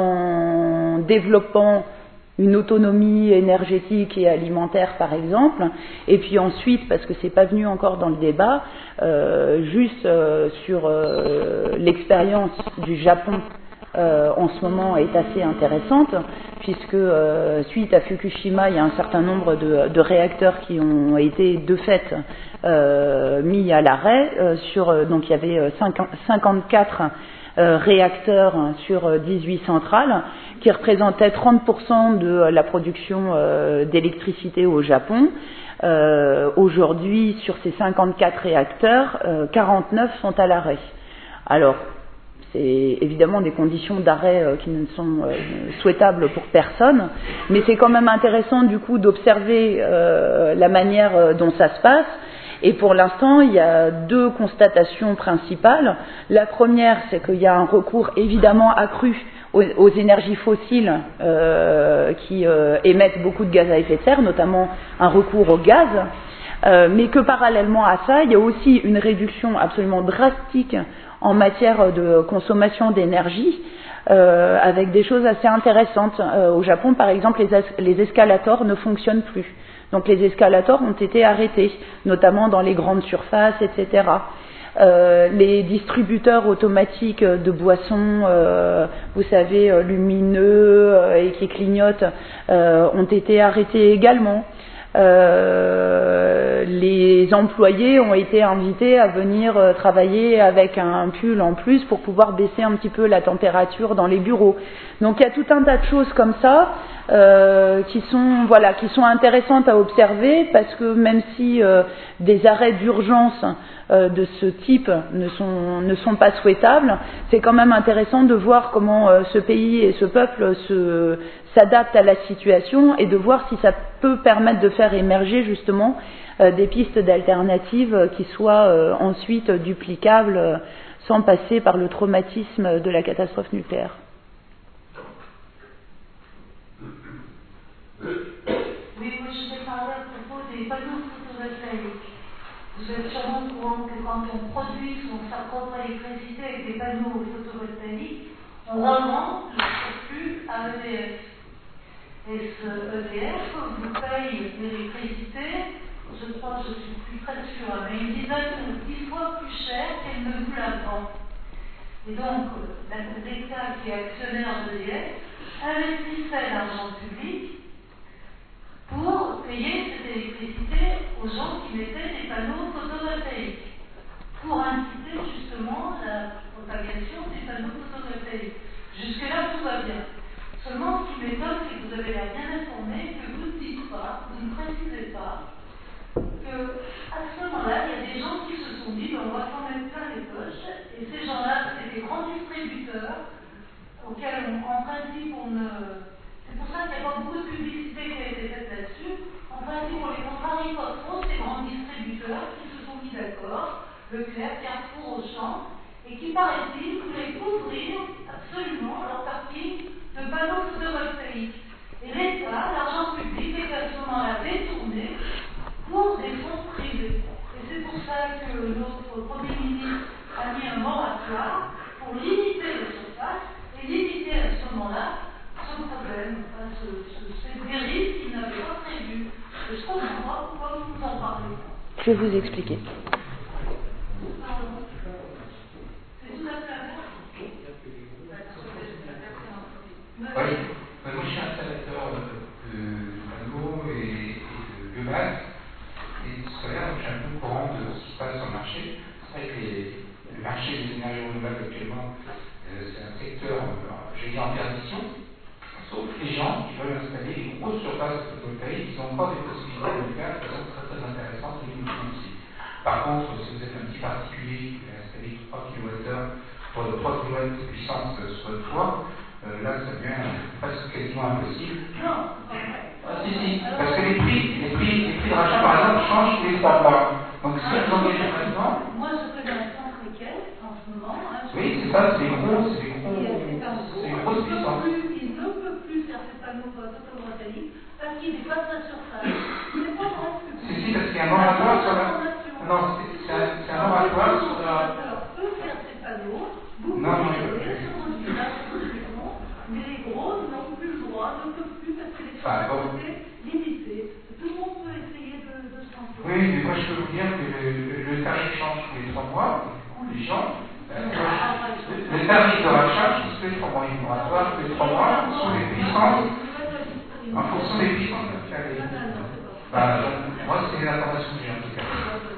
en développant une autonomie énergétique et alimentaire, par exemple. Et puis ensuite, parce que c'est pas venu encore dans le débat, euh, juste euh, sur euh, l'expérience du Japon Euh, en ce moment est assez intéressante, puisque euh, suite à Fukushima, il y a un certain nombre de, de réacteurs qui ont été de fait euh, mis à l'arrêt. Euh, sur, donc il y avait cinquante-quatre euh, réacteurs sur dix-huit centrales, qui représentaient trente pour cent de la production euh, d'électricité au Japon. Euh, aujourd'hui, sur ces cinquante-quatre réacteurs, euh, quarante-neuf sont à l'arrêt. Alors, c'est évidemment des conditions d'arrêt euh, qui ne sont euh, souhaitables pour personne, mais c'est quand même intéressant du coup d'observer euh, la manière euh, dont ça se passe. Et pour l'instant, il y a deux constatations principales. La première, c'est qu'il y a un recours évidemment accru aux, aux énergies fossiles euh, qui euh, émettent beaucoup de gaz à effet de serre, notamment un recours au gaz, euh, mais que parallèlement à ça, il y a aussi une réduction absolument drastique en matière de consommation d'énergie, euh, avec des choses assez intéressantes. Euh, au Japon, par exemple, les, es- les escalators ne fonctionnent plus. Donc les escalators ont été arrêtés, notamment dans les grandes surfaces, et cetera. Euh, les distributeurs automatiques de boissons, euh, vous savez, euh, lumineux euh, et qui clignotent, euh, ont été arrêtés également. Euh, les employés ont été invités à venir euh, travailler avec un pull en plus pour pouvoir baisser un petit peu la température dans les bureaux. Donc il y a tout un tas de choses comme ça euh, qui sont voilà qui sont intéressantes à observer, parce que même si euh, des arrêts d'urgence euh, de ce type ne sont ne sont pas souhaitables, c'est quand même intéressant de voir comment euh, ce pays et ce peuple se s'adaptent à la situation et de voir si ça peut permettre de faire émerger justement euh, des pistes d'alternatives qui soient euh, ensuite duplicables euh, sans passer par le traumatisme de la catastrophe nucléaire. Oui, moi je vais parler à propos des panneaux photovoltaïques. Vous êtes sûrement au courant que quand on produit son sa propre électricité avec des panneaux photovoltaïques, on revend le surplus à E D F. Et ce E D F vous paye l'électricité, je crois, je suis plus très sûre, mais une dizaine ou dix fois plus cher qu'elle ne vous la vend. Et donc, l'État qui est actionnaire d'E D F investissait l'argent public pour payer cette électricité aux gens qui mettaient des panneaux photovoltaïques, pour inciter justement la propagation des panneaux photovoltaïques. Jusque-là, tout va bien. Seulement, ce qui m'étonne, c'est que vous avez l'air bien informé, que vous ne dites pas, vous ne précisez pas, qu'à ce moment-là, il y a des gens qui se sont dit, ben, on va s'en mettre plein les poches, et ces gens-là, c'est des grands distributeurs, auxquels, on, en principe, on ne... C'est pour ça qu'il n'y a pas beaucoup de publicité qui a été faite là-dessus. En principe, on les contrarie pas trop, ces grands distributeurs qui se sont mis d'accord, Leclerc, Carrefour, Auchan, et qui, paraît-il, voulaient couvrir absolument leur partie de panneaux photovoltaïques. Et l'État, l'argent public, est cause des fonds privés. Et c'est pour ça que notre Premier ministre a mis un moratoire pour limiter les surfaces et limiter à ce moment-là ce problème, hein, ce, ce, ces dérives qu'il n'avait pas prévues. Je ne comprends pas pourquoi vous en parlez. Je vais vous expliquer. Pardon. C'est tout à fait à moi. Oui, moi je suis installateur de panneaux et, et de biomasse et de solaire, donc je suis un peu au courant de ce qui se passe sur le marché. C'est vrai que les, le marché des énergies renouvelables actuellement, euh, c'est un secteur, euh, je dis en perdition, sauf les gens qui veulent installer des grosses surfaces photovoltaïques, ils ont encore des possibilités de le faire de façon très très intéressante au niveau financier. Par contre, si vous êtes un petit particulier qui veut installer trois kilowattheures pour trois kilowatts de puissance sur le toit, Euh, là, ça devient presque quasiment impossible. Non. Ah, si, si. Parce que les prix, les prix, les prix de rachat, par exemple, changent tous les trois mois. Donc, si vous engagez maintenant. Moi, je fais dans la centre équelle, en ce moment. Hein, oui, c'est ça, c'est gros, c'est gros. C'est une grosse puissance. Il ne peut plus faire ses panneaux photovoltaïques parce qu'il dépasse la surface. Il n'est pas vrai. Si, si, parce qu'il y a un moratoire sur la. Non, c'est un, un moratoire sur la. peut faire ses panneaux. Vous non, non, pouvez sur votre village, mais les gros n'ont plus le droit, ne peuvent plus parce que les enfin, bon. sont limitées. Tout le monde peut essayer de, de s'en faire. Oui, mais moi je peux vous dire que le, le, le tarif change tous les trois mois. Du coup, les gens. Euh, le, le tarif de rachat change tous les trois mois. Il y a un moratoire tous les trois mois en fonction des puissances. En fonction des puissances. Bah, moi, c'est l'information que j'ai en tout cas.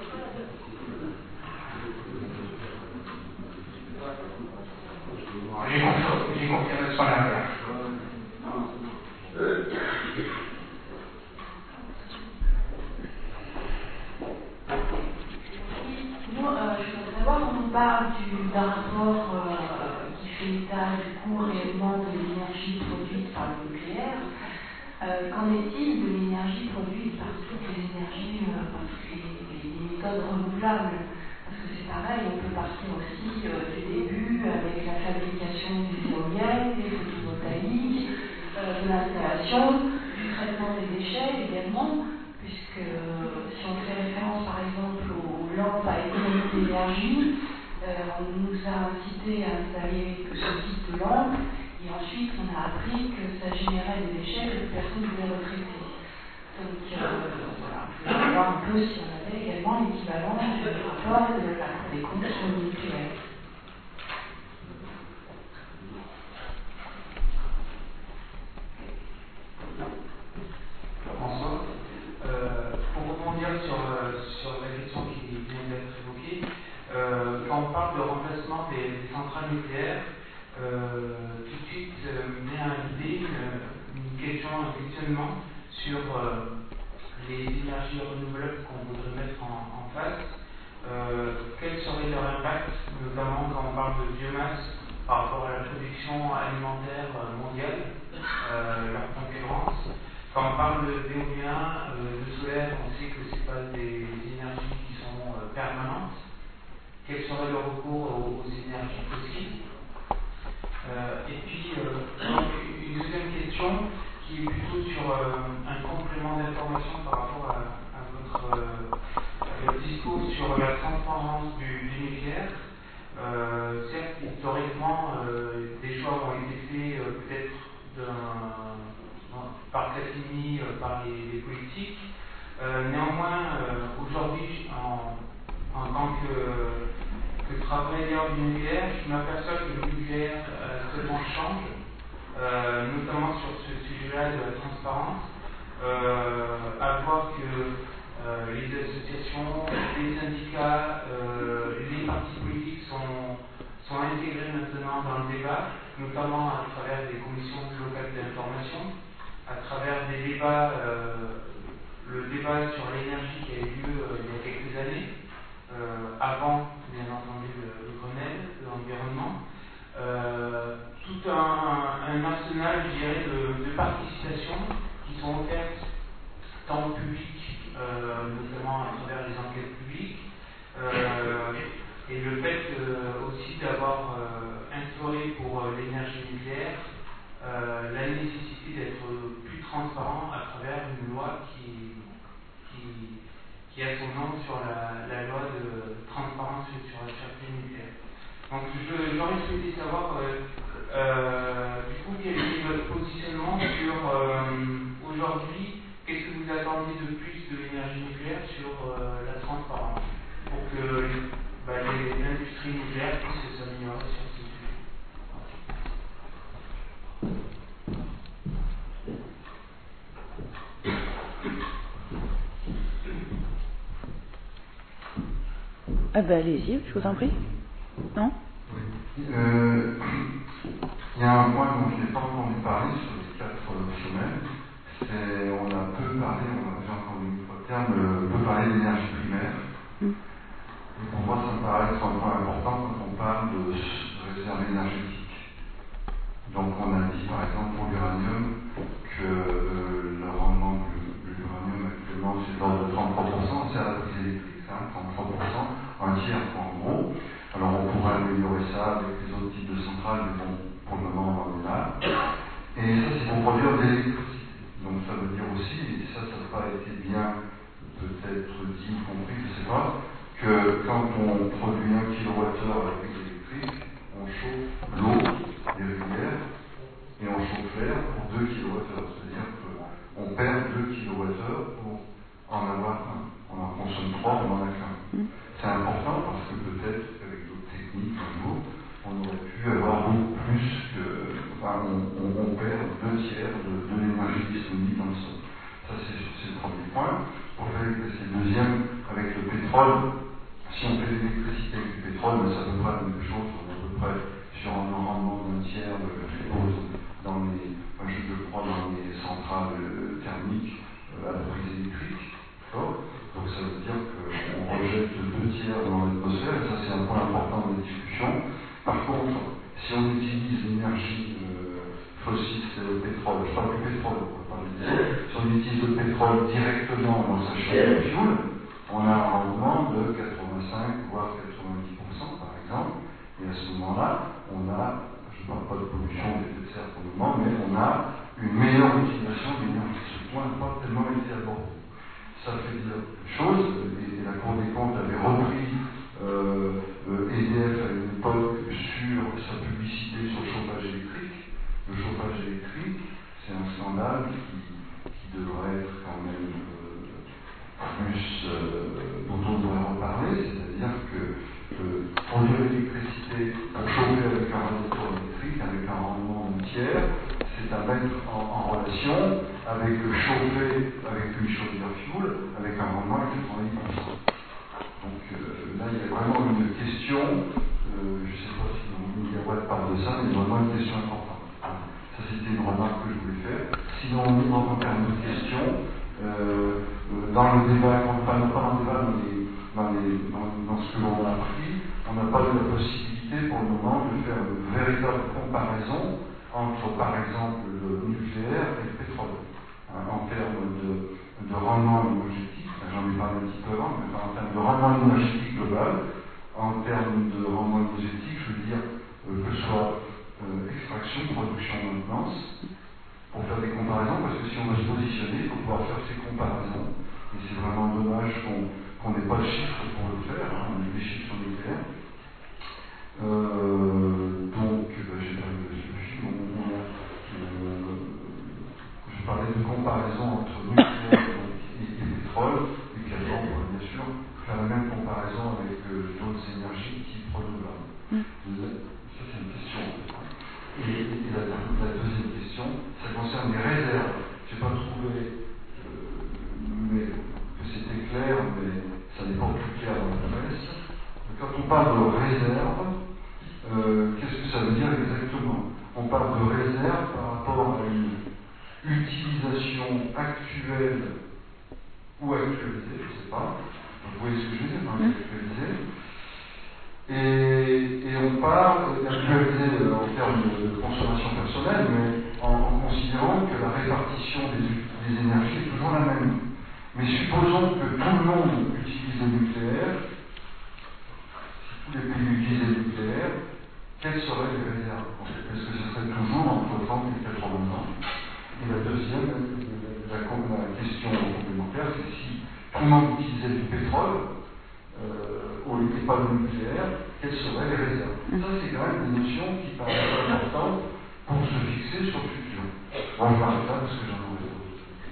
J'ai j'ai confirmation à l'inverse. Moi, euh, je voudrais savoir, on nous parle d'un rapport euh, qui fait état du coût réellement de l'énergie produite par le nucléaire. Euh, qu'en est-il de l'énergie produite par toutes les énergies, euh, par toutes les, les, les méthodes renouvelables? Parce que c'est pareil, on peut partir aussi euh, du début avec la fabrication des éoliennes, des photovoltaïques, euh, de l'installation, du traitement des déchets également, puisque euh, si on fait référence par exemple aux lampes à économie d'énergie, euh, on nous a incité à installer ce type de lampe, et ensuite on a appris que ça générait des déchets que personne ne voulait retraiter. Donc euh, voilà, je voulais savoir un peu si on avait également l'équivalent du rapport de la Cour des comptes sur le nucléaire. François, euh, pour rebondir sur, euh, sur la question qui vient d'être évoquée, euh, quand on parle de remplacement des, des centrales nucléaires, euh, tout de suite euh, vient à l'idée une, une question, un questionnement sur euh, les énergies renouvelables qu'on voudrait mettre en, en face. Euh, quel serait leur impact, notamment quand on parle de biomasse par rapport à la production alimentaire mondiale, euh, leur concurrence. Quand on parle d'éolien, euh, de solaire, on sait que ce n'est pas des énergies qui sont euh, permanentes. Quel serait le recours aux, aux énergies fossiles? euh, Et puis, euh, donc, une deuxième question qui est plutôt sur euh, un complément d'information par rapport à, à votre euh, discours sur la transparence du, du nucléaire. Euh, certes, historiquement, euh, des choix ont été faits euh, peut-être par catimini, euh, par les, les politiques. Euh, néanmoins, euh, aujourd'hui, en, en tant que, que travailleur du nucléaire, je m'aperçois que le nucléaire euh, seulement change. Euh, notamment sur ce sujet-là de la transparence, euh, à voir que euh, les associations, les syndicats, euh, les partis politiques sont, sont intégrés maintenant dans le débat, notamment à travers des commissions locales d'information, à travers des débats, euh, le débat sur l'énergie qui a eu lieu euh, il y a quelques années, euh, avant bien entendu le, le Grenelle de l'environnement. Euh, tout un, un arsenal, je dirais, de, de participation qui sont offertes tant au public, euh, notamment à travers les enquêtes publiques, euh, et le fait euh, aussi d'avoir euh, instauré pour euh, l'énergie nucléaire euh, la nécessité d'être plus transparent à travers une loi qui, qui, qui a son nom sur la, la loi de transparence sur la sûreté nucléaire. Donc j'aurais souhaité savoir euh, euh, du coup quel est votre positionnement sur euh, aujourd'hui, qu'est-ce que vous attendez de plus de l'énergie nucléaire sur euh, la transparence pour que bah, l'industrie nucléaire puisse s'améliorer sur ce sujet. Ah ben allez-y, je vous en prie. Non ? Oui. Euh, il y a un point dont je n'ai pas entendu parler sur les quatre semaines, c'est on a peu parlé, on a déjà entendu une fois le terme, peu parlé d'énergie primaire. Mm. Et pour moi, ça me paraît être un point important quand on parle de réserve énergétique. Donc on a dit par exemple pour l'uranium que euh, le rendement de l'uranium actuellement c'est de l'ordre de trente-trois pour cent, c'est à la prise électrique, hein, trente-trois pour cent, un tiers en gros. Alors on pourrait améliorer ça avec les autres types de centrales, mais bon, pour le moment on en est là. Et ça c'est pour produire de l'électricité. Donc ça veut dire aussi, et ça ça n'a pas été bien peut-être dit ou compris, je ne sais pas, que quand on produit un kilowattheure avec électrique, on chauffe l'eau des rivières et on chauffe l'air pour deux kilowattheures. C'est-à-dire qu'on perd deux kilowattheures pour en avoir un. On en consomme trois, on en a qu'un. C'est important parce que peut-être qu'avec d'autres techniques, un jour, on aurait pu avoir beaucoup plus que. Enfin, on, on, on perd deux tiers de, de l'énergie disponible dans le sol. Ça, c'est, c'est le premier point. Pour faire l'électricité. Le deuxième, avec le pétrole, si on fait l'électricité avec du pétrole, mais ça ne peut pas la même chose, on est à peu près sur un rendement d'un tiers de chose dans les, enfin, je le crois, dans les centrales thermiques euh, à la prise électrique. D'accord ? Donc ça veut dire qu'on rejette deux tiers dans l'atmosphère, et ça c'est un point important de la discussion. Par contre, si on utilise l'énergie euh, fossile, c'est le pétrole, je parle du pétrole, on va parler de ça. Si on utilise le pétrole directement dans sa chaîne de fuel, on a un rendement de quatre-vingt-cinq voire quatre-vingt-dix pour cent par exemple, et à ce moment-là, on a, je ne parle pas de pollution des effets de serre pour le moment, mais on a une meilleure utilisation de l'énergie. Ce point n'a pas tellement été abordé. Ça fait dire une chose, et la Cour des comptes avait repris euh, E D F à une époque sur sa publicité sur le chauffage électrique. Le chauffage électrique, c'est un scandale qui, qui devrait être quand même euh, plus euh, dont on devrait reparler, c'est-à-dire que euh, produire l'électricité pour chauffer avec un radiateur électrique, avec un rendement d'un tiers, c'est à mettre en, en relation avec le chauffer avec une chaudière fuel, avec un rendement de quatre-vingt-dix pour cent. Donc euh, là, il y a vraiment une question, euh, je ne sais pas si Mégawatts parle de ça, mais vraiment une question importante. Ça, c'était une remarque que je voulais faire. Sinon, en termes de questions, euh, dans le débat, enfin, pas dans le débat, dans, les, dans, les, dans, dans ce que l'on a appris, on n'a pas eu la possibilité pour le moment de faire une véritable comparaison entre, par exemple, le nucléaire et le pétrole, hein, en termes de, de rendement énergétique. J'en ai parlé un petit peu avant, mais en termes de rendement énergétique global, en termes de rendement énergétique, je veux dire euh, que ce soit euh, extraction, production, maintenance, pour faire des comparaisons, parce que si on veut se positionner, il faut pouvoir faire ces comparaisons. Et c'est vraiment dommage qu'on qu'on n'ait pas de chiffres pour le faire, hein, on a des chiffres sur le nucléaire. Euh, donc, ben, j'ai pas eu le chiffre, on, on a, euh, je parlais de comparaison entre nucléaire et, et pétrole, et puis alors, on va bien sûr faire la même comparaison avec euh, d'autres énergies type renouvelables. Mm. Ça, c'est une question. Et, et la, la deuxième question, ça concerne les réserves. Je n'ai pas trouvé euh, mais, que c'était clair, mais ça n'est pas plus clair dans la presse. Quand on parle de réserve, euh, qu'est-ce que ça veut dire exactement? On parle de réserve par rapport à une utilisation actuelle ou actualisée, je ne sais pas. Vous voyez ce que je veux dire, hein, actualisée. Et, et on parle d'actualiser euh, en termes de, de consommation personnelle, mais en, en considérant que la répartition des, des énergies est toujours la même. Mais supposons que tout le monde utilise le nucléaire, si tous les pays utilisaient le nucléaire, quelles seraient les réserves? Est-ce que ce serait toujours entre trente et quatre-vingts ans? Et la deuxième, la, la, la question complémentaire, c'est si comment on utilisait du pétrole, euh, on n'était pas le nucléaire, quelles seraient les réserves. Ça, c'est quand même des notions qui paraissent importantes pour se fixer sur le futur. Bon, je m'arrête là parce que j'en aurais d'autres.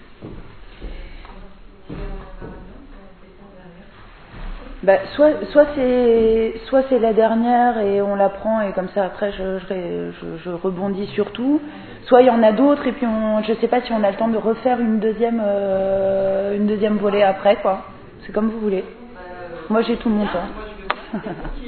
Bah, soit soit c'est soit c'est la dernière et on la prend et comme ça après je, je, je, je rebondis sur tout. Soit il y en a d'autres et puis on, je sais pas si on a le temps de refaire une deuxième euh, une deuxième volée après quoi. C'est comme vous voulez. Moi j'ai tout mon temps.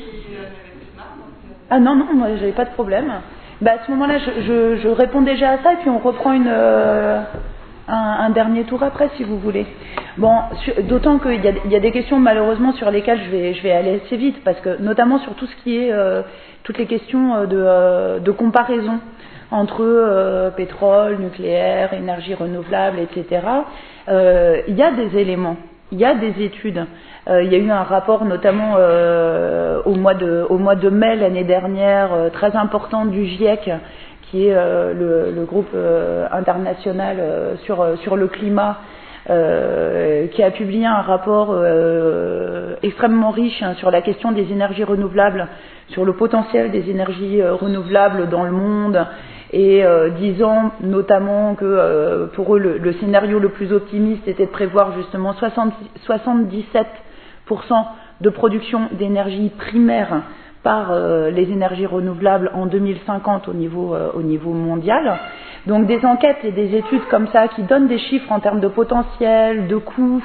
Ah non non moi j'avais pas de problème. Bah à ce moment-là je, je, je réponds déjà à ça et puis on reprend une euh, un, un dernier tour après si vous voulez. Bon, d'autant qu'il y a, il y a des questions malheureusement sur lesquelles je vais, je vais aller assez vite parce que notamment sur tout ce qui est euh, toutes les questions de, euh, de comparaison entre euh, pétrole, nucléaire, énergie renouvelable, et cetera. Euh, il y a des éléments, il y a des études. Euh, il y a eu un rapport notamment euh, au mois de, au mois de mai l'année dernière euh, très important du GIEC qui est euh, le, le groupe euh, international euh, sur, sur le climat. Euh, qui a publié un rapport euh, extrêmement riche hein, sur la question des énergies renouvelables, sur le potentiel des énergies euh, renouvelables dans le monde, et euh, disant notamment que euh, pour eux le, le scénario le plus optimiste était de prévoir justement soixante, soixante-dix-sept pour cent de production d'énergie primaire par euh, les énergies renouvelables en deux mille cinquante au niveau, euh, au niveau mondial. Donc des enquêtes et des études comme ça qui donnent des chiffres en termes de potentiel, de coûts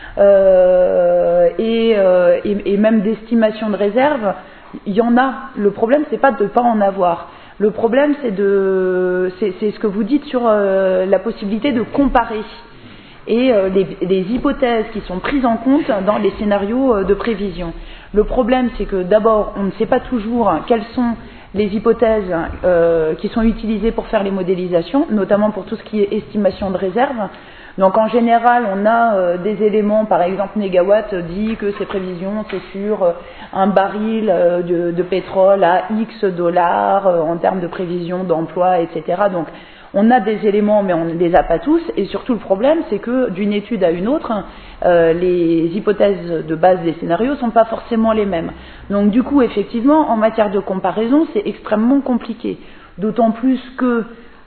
euh, et, euh, et, et même d'estimation de réserve, il y en a. Le problème c'est pas de ne pas en avoir. Le problème c'est de c'est, c'est ce que vous dites sur euh, la possibilité de comparer et euh, les, les hypothèses qui sont prises en compte dans les scénarios euh, de prévision. Le problème c'est que d'abord on ne sait pas toujours quelles sont les hypothèses euh, qui sont utilisées pour faire les modélisations, notamment pour tout ce qui est estimation de réserve. Donc en général, on a euh, des éléments, par exemple Négawatt dit que ses prévisions c'est sur euh, un baril euh, de, de pétrole à X dollars euh, en termes de prévision d'emploi, et cetera. Donc on a des éléments, mais on ne les a pas tous. Et surtout le problème, c'est que d'une étude à une autre, euh, les hypothèses de base des scénarios ne sont pas forcément les mêmes. Donc du coup, effectivement, en matière de comparaison, c'est extrêmement compliqué. D'autant plus que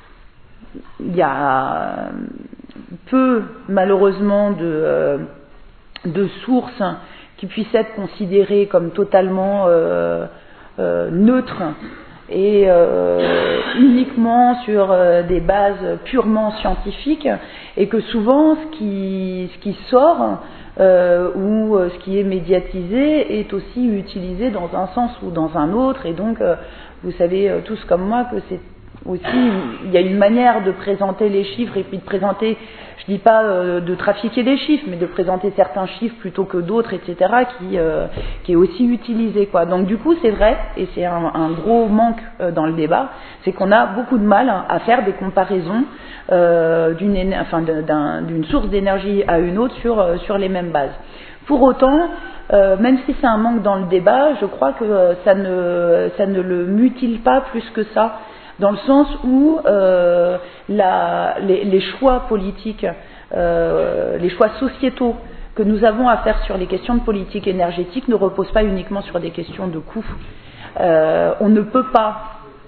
il y a peu, malheureusement, de, euh, de sources qui puissent être considérées comme totalement euh, euh, neutres et euh, uniquement sur euh, des bases purement scientifiques, et que souvent ce qui, ce qui sort euh, ou euh, ce qui est médiatisé est aussi utilisé dans un sens ou dans un autre, et donc euh, vous savez euh, tous comme moi que c'est aussi, il y a une manière de présenter les chiffres et puis de présenter, je dis pas euh, de trafiquer des chiffres, mais de présenter certains chiffres plutôt que d'autres, et cetera, qui, euh, qui est aussi utilisé, quoi. Donc du coup, c'est vrai, et c'est un, un gros manque euh, dans le débat, c'est qu'on a beaucoup de mal à faire des comparaisons euh, d'une, enfin, d'un, d'une source d'énergie à une autre sur, euh, sur les mêmes bases. Pour autant, euh, même si c'est un manque dans le débat, je crois que euh, ça ne, ça ne le mutile pas plus que ça, dans le sens où euh, la, les, les choix politiques, euh, les choix sociétaux que nous avons à faire sur les questions de politique énergétique ne reposent pas uniquement sur des questions de coûts. Euh, on ne peut pas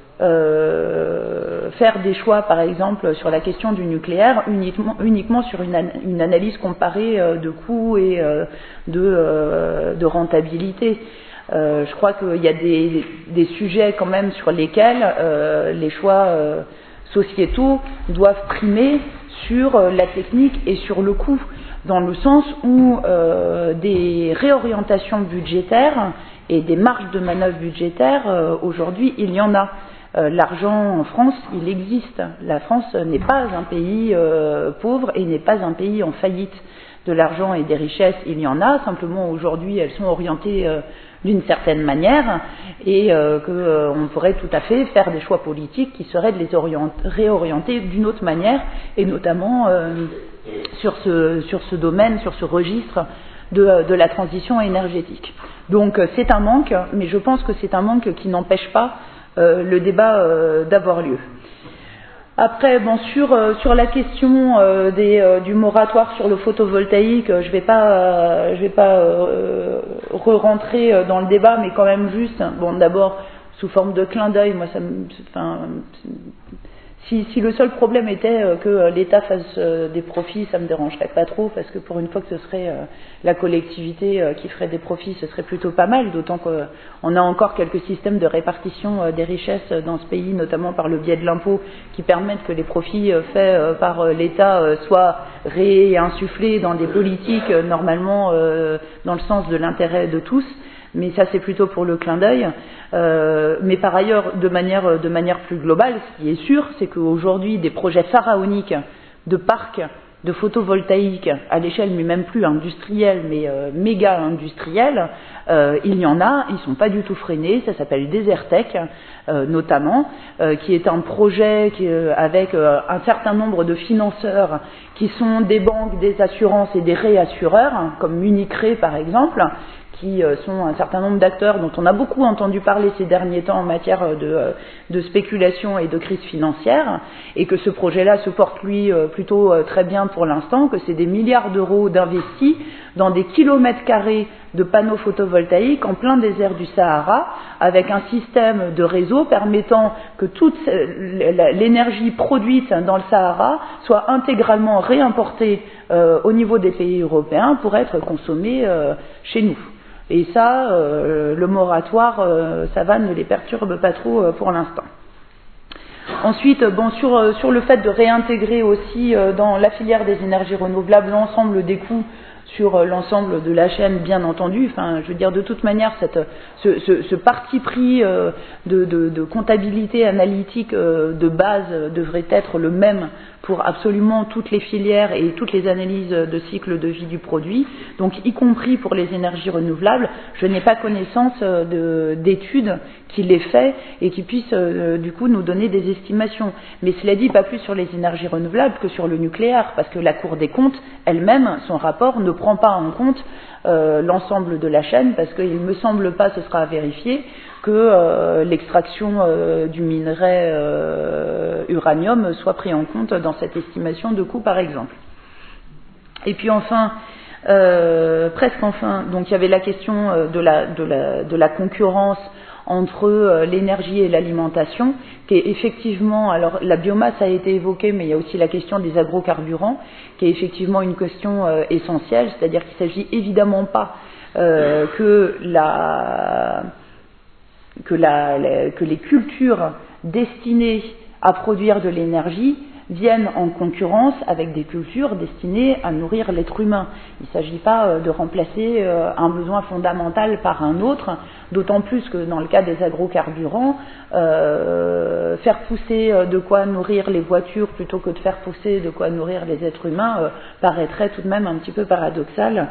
euh, faire des choix, par exemple, sur la question du nucléaire uniquement, uniquement sur une, an- une analyse comparée euh, de coûts et euh, de, euh, de rentabilité. Euh, je crois qu'il y a des, des sujets quand même sur lesquels euh, les choix euh, sociétaux doivent primer sur euh, la technique et sur le coût, dans le sens où euh, des réorientations budgétaires et des marges de manœuvre budgétaires, euh, aujourd'hui, il y en a. Euh, l'argent en France, il existe. La France n'est pas un pays euh, pauvre et n'est pas un pays en faillite. De l'argent et des richesses, il y en a, simplement aujourd'hui elles sont orientées euh, d'une certaine manière, et euh, qu'on euh, pourrait tout à fait faire des choix politiques qui seraient de les orient- réorienter d'une autre manière, et notamment euh, sur, ce, sur ce domaine, sur ce registre de, de la transition énergétique. Donc euh, c'est un manque, mais je pense que c'est un manque qui n'empêche pas euh, le débat euh, d'avoir lieu. Après, bon, sur, euh, sur la question euh, des, euh, du moratoire sur le photovoltaïque, euh, je ne vais pas, euh, je vais pas euh, re-rentrer euh, dans le débat, mais quand même juste, bon, d'abord, sous forme de clin d'œil, moi, ça me, enfin, si, si le seul problème était euh, que l'État fasse euh, des profits, ça me dérangerait pas trop, parce que pour une fois que ce serait euh, la collectivité euh, qui ferait des profits, ce serait plutôt pas mal, d'autant qu'on a encore quelques systèmes de répartition euh, des richesses dans ce pays, notamment par le biais de l'impôt, qui permettent que les profits euh, faits euh, par euh, l'État euh, soient réinsufflés dans des politiques euh, normalement euh, dans le sens de l'intérêt de tous. Mais ça, c'est plutôt pour le clin d'œil. Euh, mais par ailleurs, de manière, de manière plus globale, ce qui est sûr, c'est qu'aujourd'hui, des projets pharaoniques de parcs de photovoltaïque à l'échelle, mais même plus industrielle, mais euh, méga industrielle, euh, il y en a, ils ne sont pas du tout freinés, ça s'appelle Desertec, euh, notamment, euh, qui est un projet qui, euh, avec euh, un certain nombre de financeurs qui sont des banques, des assurances et des réassureurs, hein, comme Municré par exemple, qui sont un certain nombre d'acteurs dont on a beaucoup entendu parler ces derniers temps en matière de, de spéculation et de crise financière, et que ce projet-là se porte, lui, plutôt très bien pour l'instant, que c'est des milliards d'euros d'investis dans des kilomètres carrés de panneaux photovoltaïques en plein désert du Sahara, avec un système de réseau permettant que toute l'énergie produite dans le Sahara soit intégralement réimportée euh, au niveau des pays européens pour être consommée euh, chez nous. Et ça, euh, le moratoire, euh, ça va, ne les perturbe pas trop euh, pour l'instant. Ensuite, bon, sur, euh, sur le fait de réintégrer aussi euh, dans la filière des énergies renouvelables l'ensemble des coûts sur euh, l'ensemble de la chaîne, bien entendu. Enfin, je veux dire, de toute manière, cette, ce, ce, ce parti pris euh, de, de, de comptabilité analytique euh, de base euh, devrait être le même pour absolument toutes les filières et toutes les analyses de cycle de vie du produit, donc y compris pour les énergies renouvelables. Je n'ai pas connaissance de, d'études qui l'aient fait et qui puissent euh, du coup nous donner des estimations. Mais cela dit, pas plus sur les énergies renouvelables que sur le nucléaire, parce que la Cour des comptes elle-même, son rapport ne prend pas en compte euh, l'ensemble de la chaîne, parce qu'il ne me semble pas, ce sera à vérifier, que euh, l'extraction euh, du minerai euh, uranium soit pris en compte dans cette estimation de coût, par exemple. Et puis enfin, euh, presque enfin, donc il y avait la question euh, de, la, de, la, de la concurrence entre euh, l'énergie et l'alimentation, qui est effectivement, alors la biomasse a été évoquée, mais il y a aussi la question des agrocarburants, qui est effectivement une question euh, essentielle, c'est-à-dire qu'il ne s'agit évidemment pas euh, que la... Que, la, la, que les cultures destinées à produire de l'énergie viennent en concurrence avec des cultures destinées à nourrir l'être humain. Il ne s'agit pas de remplacer un besoin fondamental par un autre, d'autant plus que dans le cas des agrocarburants, euh, faire pousser de quoi nourrir les voitures plutôt que de faire pousser de quoi nourrir les êtres humains euh, paraîtrait tout de même un petit peu paradoxal.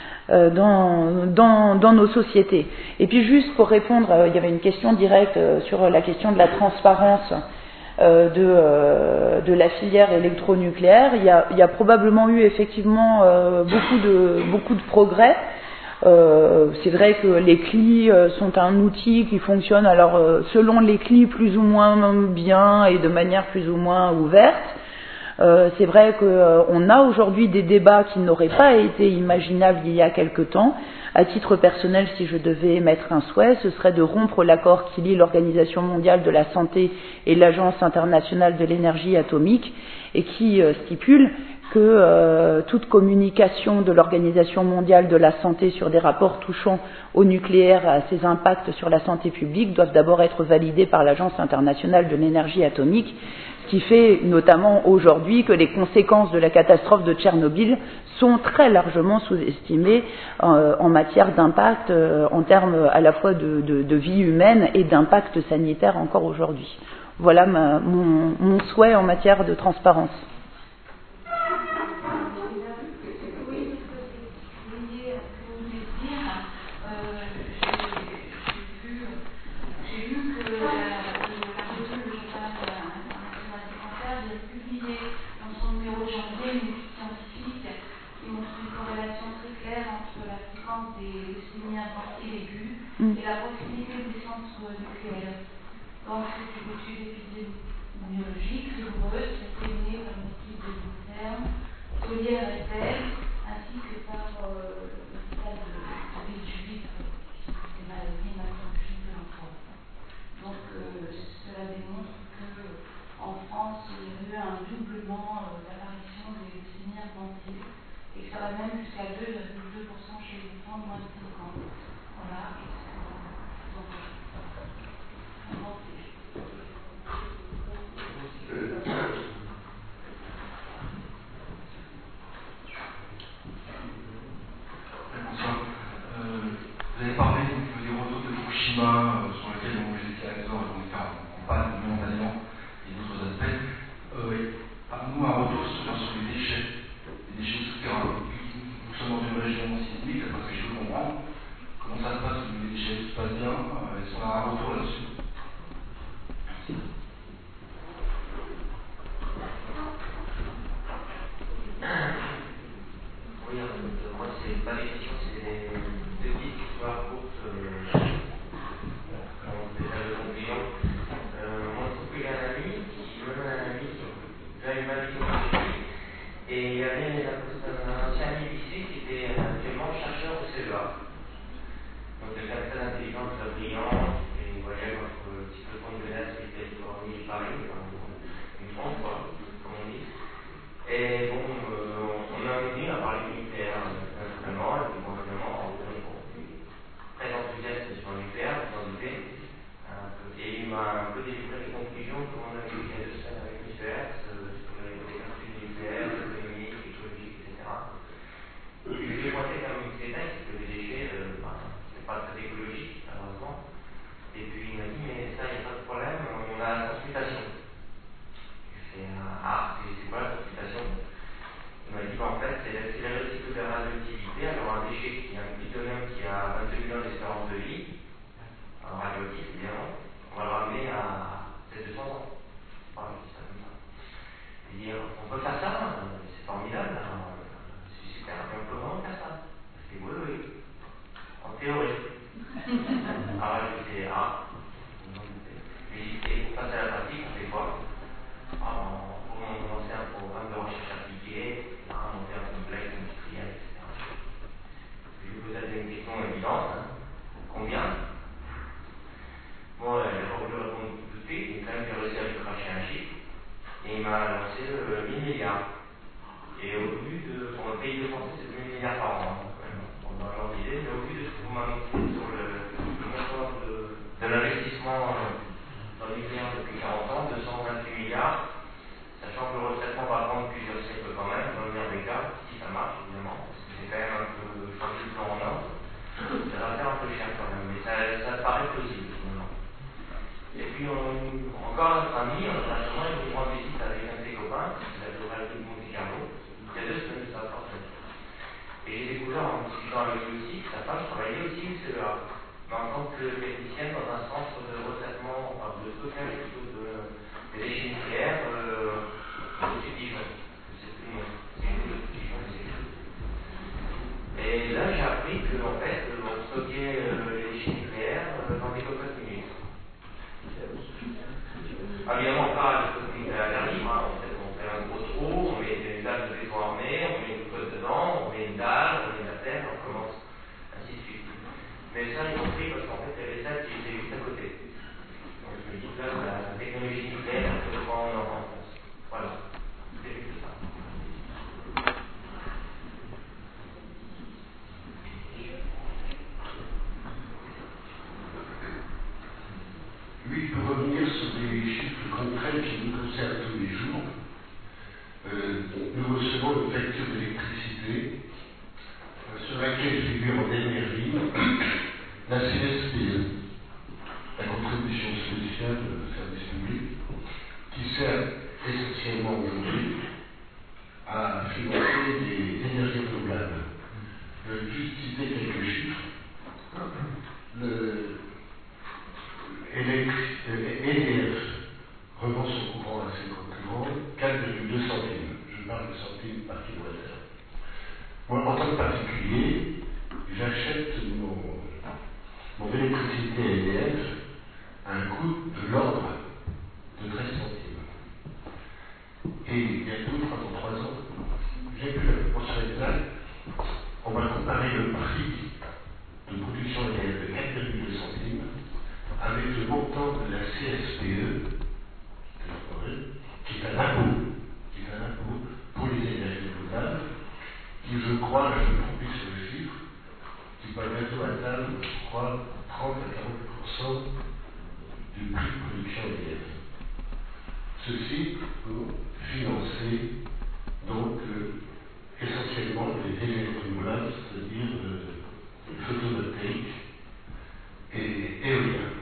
Dans, dans, dans nos sociétés. Et puis juste pour répondre, euh, il y avait une question directe euh, sur la question de la transparence euh, de, euh, de la filière électronucléaire. Il y a, il y a probablement eu effectivement euh, beaucoup, de, beaucoup de progrès. Euh, c'est vrai que les C L I euh, sont un outil qui fonctionne alors euh, selon les C L I plus ou moins bien et de manière plus ou moins ouverte. Euh, c'est vrai qu'on euh, a aujourd'hui des débats qui n'auraient pas été imaginables il y a quelque temps. À titre personnel, si je devais émettre un souhait, ce serait de rompre l'accord qui lie l'Organisation mondiale de la santé et l'Agence internationale de l'énergie atomique et qui euh, stipule que euh, toute communication de l'Organisation mondiale de la santé sur des rapports touchant au nucléaire, à ses impacts sur la santé publique, doivent d'abord être validés par l'Agence internationale de l'énergie atomique, ce qui fait notamment aujourd'hui que les conséquences de la catastrophe de Tchernobyl sont très largement sous-estimées euh, en matière d'impact, euh, en termes à la fois de, de, de vie humaine et d'impact sanitaire encore aujourd'hui. Voilà ma, mon, mon souhait en matière de transparence. Et la proximité des centres nucléaires dans cette étude épidémiologique. biologique rigoureuse qui a été menée par une équipe de l'INSERM, Solière et Tel, ainsi que par euh, l'hôpital de Villejuif, qui s'occupe des maladies macrobiologiques de l'enfant. Donc euh, cela démontre qu'en France, il y a eu un doublement euh, d'apparition des leucémies infantile et que ça va même jusqu'à deux virgule deux pour cent chez les enfants de moins de cinq ans. Voilà. Donc, vous avez parlé des retours de Fukushima euh, sur lesquels on était à l'exemple, on était en panne momentanément et d'autres aspects. Euh, nous un retour sur, sur les déchets, les déchets souterrains. Nous sommes dans une région sismique, parce que je veux comprendre comment ça se passe au niveau des déchets, tout se passe bien, euh, est-ce qu'on a un retour là-dessus? Merci. Oui, en fait, moi c'est pas des questions, c'est des deux petites histoires courtes. Euh, on fait ça de conclusion. Euh, moi je trouve qu'il y a un ami qui, même un ami qui a une maladie chronique, et il y avait un ancien ami lycée qui était actuellement chercheur au C E A. Donc quelqu'un très intelligent, très brillant, et il voyait entre un petit peu de menace qui était hormis Paris, une trompe, quoi, comme on dit. Et bon, euh, on a dit, on a parlé du nucléaire, naturellement, et puis bon, évidemment, on est très enthousiaste sur le nucléaire, vous en doutez. Et il m'a un peu délivré les conclusions qu'on avait eu il y a deux semaines avec M. Hertz, sur les calculs nucléaires, économiques, écologiques, et cetera. Et je lui ai pointé quand même ces textes, que les déchets, euh, ben, c'est pas très écologique, malheureusement. Et puis il m'a dit, mais ça, il n'y a pas de problème, on a la consultation. C'est un ah, c'est quoi la consultation? Il m'a dit bah, en fait c'est le recycle de la radioactivité. Alors un déchet qui est un plutonium qui a vingt-deux mille ans d'espérance de vie, un radioactif évidemment, on va le ramener à deux cents ans. Voilà, je dis ça comme ça. Il dit on peut faire ça, c'est formidable, c'est super, mais on peut vraiment faire ça. Je dis oui, oui, en théorie. Alors je dis ah, je dis pour passer à la pratique, on fait quoi? Alors, pour lancer un programme de recherche appliquée, à monter un complexe industriel, et cetera. Je vais vous poser une question évidente. Hein. Combien? Bon, euh, je n'ai pas voulu répondre tout de suite, mais quand même, j'ai réussi à lui cracher un chiffre. Et il m'a lancé euh, mille milliards. Et au vu de. Pour le pays de français, c'est deux mille milliards par an. Hein, on a leur idée, mais au vu de ce que vous m'avez montré sur le, le montant de, de l'investissement euh, dans le nucléaire depuis quarante ans, deux cent vingt-huit milliards. Sachant que le retraitement va prendre plusieurs siècles quand même, dans le meilleur des cas, si ça marche évidemment, parce que c'est quand même un peu changer le plan en ordre, ça va faire un peu cher quand même, mais ça, ça paraît plausible finalement. Et puis on, encore notre ami, on a justement une grande visite avec un de ses copains, qui s'appelle de Monte Carlo, il y a deux semaines de ça forcément. Et j'ai découvert en discutant avec lui aussi que sa femme travaillait aussi au C E A, mais en tant que technicienne dans un centre de retraitement, enfin de stockage plutôt de, de déchets nucléaires. Euh, au-dessus de Dijon, c'est plus long, c'est une ville au-dessus de Dijon, mais c'est tout. Et là, j'ai appris qu'en fait, on stockait euh, les déchets nucléaires euh, dans des cocottes minutes. Ah, évidemment, pas les cocottes minutes à l'air libre, hein. En fait, on fait un gros trou, on met une dalle de béton armé, on met une cocotte dedans, on met une dalle, on met de la terre, on commence, ainsi de suite. Mais ça, ils ont pris parce qu'en fait, il y avait ça qui était juste à côté. Donc, je me dis que là, la technologie nucléaire, c'est le point en Europe en France. Voilà. C'est juste ça. Oui, je peux revenir sur des chiffres concrets qui nous concernent tous les jours. Euh, nous recevons une facture d'électricité euh, sur laquelle figure en dernière ligne la C S P E, la contribution spéciale de service public, qui sert essentiellement aujourd'hui à financer des énergies renouvelables. Je vais juste citer quelques chiffres. Le E D F revend son courant à ses concurrents quatre virgule deux centimes. Je parle de centimes par kilowattheure. Moi, en tant que particulier, j'achète mon, mon électricité à E D F à un coût de l'ordre de treize centimes. bientôt atteindre, je crois, trente à quarante pour cent du prix de production E D F. Ceci pour financer donc euh, essentiellement les énergies renouvelables, c'est-à-dire euh, photovoltaïque et éolien.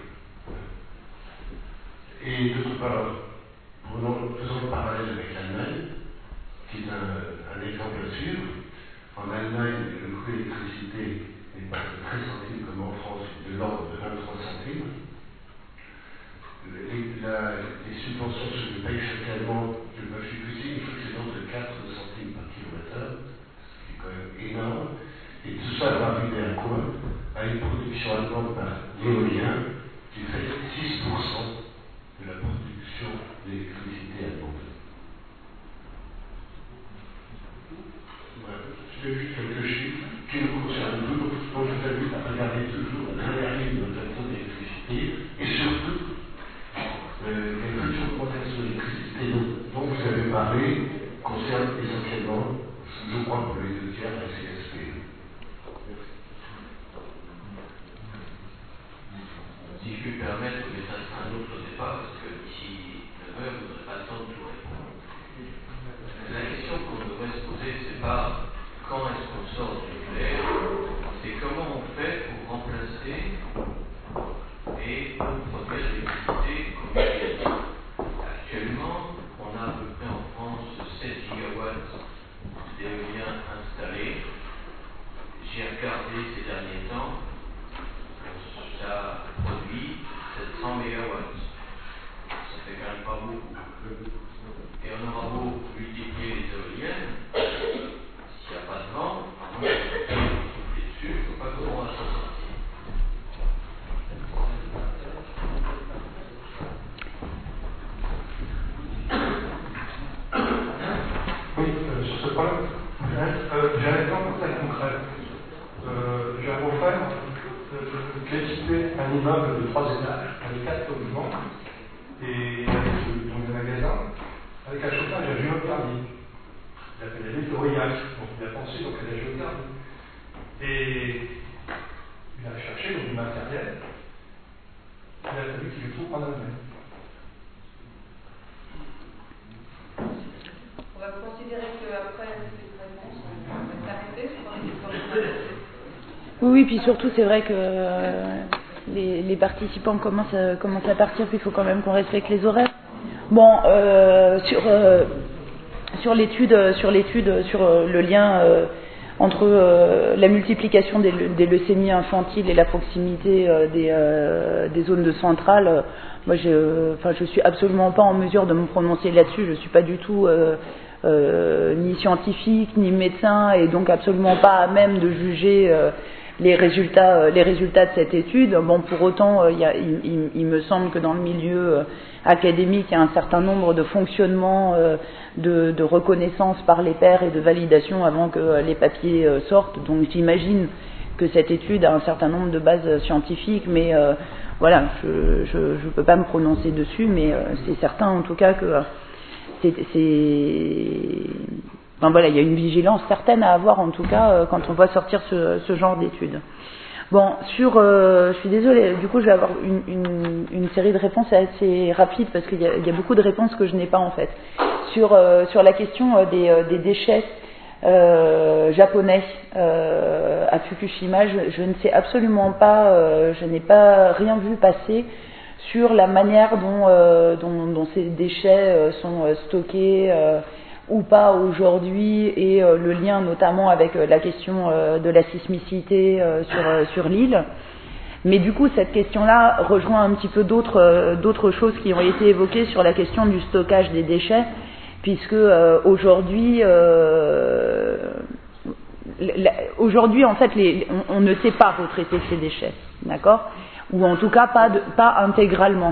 Et d'autre part, prenons, faisons le parallèle avec l'Allemagne, qui est un, un exemple à suivre. En Allemagne, le coût de l'électricité n'est pas de treize centimes comme en France, de l'ordre de vingt-trois centimes. Les, la, les subventions sur le paye chaque Allemand, je ne sais plus si, il faut que c'est l'ordre de quatre centimes par kilomètre, ce qui est quand même énorme. Et tout ça va arriver à quoi? À une production allemande par l'éolien qui fait six pour cent de la production d'électricité allemande. Voilà, c'est juste quelques chiffres qui nous concernent toujours, donc je vous invite à regarder toujours la dernière ligne de notre facture d'électricité et surtout euh, les futures augmentations d'électricité dont vous avez parlé concernent essentiellement, je crois pour les deux tiers, la C S P. Si je puis me permettre, mais ça sera un autre débat, parce que d'ici neuf heures, vous n'aurez pas le temps de tout répondre. La question qu'on devrait se poser, c'est pas quand est-ce qu'on sort du nucléaire, c'est comment on fait pour remplacer et pour produire l'électricité comme nucléaire. Actuellement, on a à peu près en France sept gigawatts d'éolien installés. J'ai regardé ces derniers temps, ça produit sept cents mégawatts. Ça fait quand même pas beaucoup. Et on aura beau multiplier les éoliennes, s'il n'y a pas de vent, on va souffler dessus, il ne faut pas comment on va s'en sortir. Oui, euh, sur ce point, euh, j'ai un exemple très concret. Euh, j'ai un beau-frère euh, qui a équipé un immeuble de trois étages avec quatre logements et avec donc des magasins avec un chauffage à géothermie. Il a fait la ville de Aurillac, donc il a pensé donc à la géothermie. Et il a cherché donc, du matériel. Il a fallu qu'il le trouve en Allemagne. On va considérer qu'après cette réponse, on va s'arrêter sur les questions. Oui, oui, puis surtout, c'est vrai que euh, les, les participants commencent à, commencent à partir, puis il faut quand même qu'on respecte les horaires. Bon, euh, sur, euh, sur l'étude, sur, l'étude, sur le lien euh, entre euh, la multiplication des, des leucémies infantiles et la proximité euh, des, euh, des zones de centrale, euh, moi, je, euh, enfin, je suis absolument pas en mesure de me prononcer là-dessus. Je suis pas du tout euh, euh, ni scientifique ni médecin et donc absolument pas à même de juger euh, les résultats, euh, les résultats de cette étude. Bon, pour autant, euh, y a, il, il, il me semble que dans le milieu euh, académique, il y a un certain nombre de fonctionnements euh, de, de reconnaissance par les pairs et de validation avant que euh, les papiers euh, sortent. Donc, j'imagine que cette étude a un certain nombre de bases scientifiques, mais euh, voilà, je ne peux pas me prononcer dessus, mais euh, c'est certain en tout cas que euh, c'est, c'est... Enfin, voilà, il y a une vigilance certaine à avoir en tout cas euh, quand on voit sortir ce, ce genre d'études. Bon, sur, euh, je suis désolée, du coup je vais avoir une, une, une série de réponses assez rapides parce qu'il y a, il y a beaucoup de réponses que je n'ai pas en fait. Sur, euh, sur la question euh, des, euh, des déchets euh, japonais euh, à Fukushima, je, je ne sais absolument pas, euh, je n'ai pas rien vu passer sur la manière dont, euh, dont, dont ces déchets euh, sont euh, stockés euh, ou pas aujourd'hui et euh, le lien notamment avec euh, la question euh, de la sismicité euh, sur, euh, sur l'île. Mais du coup, cette question-là rejoint un petit peu d'autres, euh, d'autres choses qui ont été évoquées sur la question du stockage des déchets, puisque euh, aujourd'hui, euh, la, aujourd'hui, en fait, les, on, on ne sait pas retraiter ces déchets, d'accord ? Ou en tout cas pas, de, pas intégralement.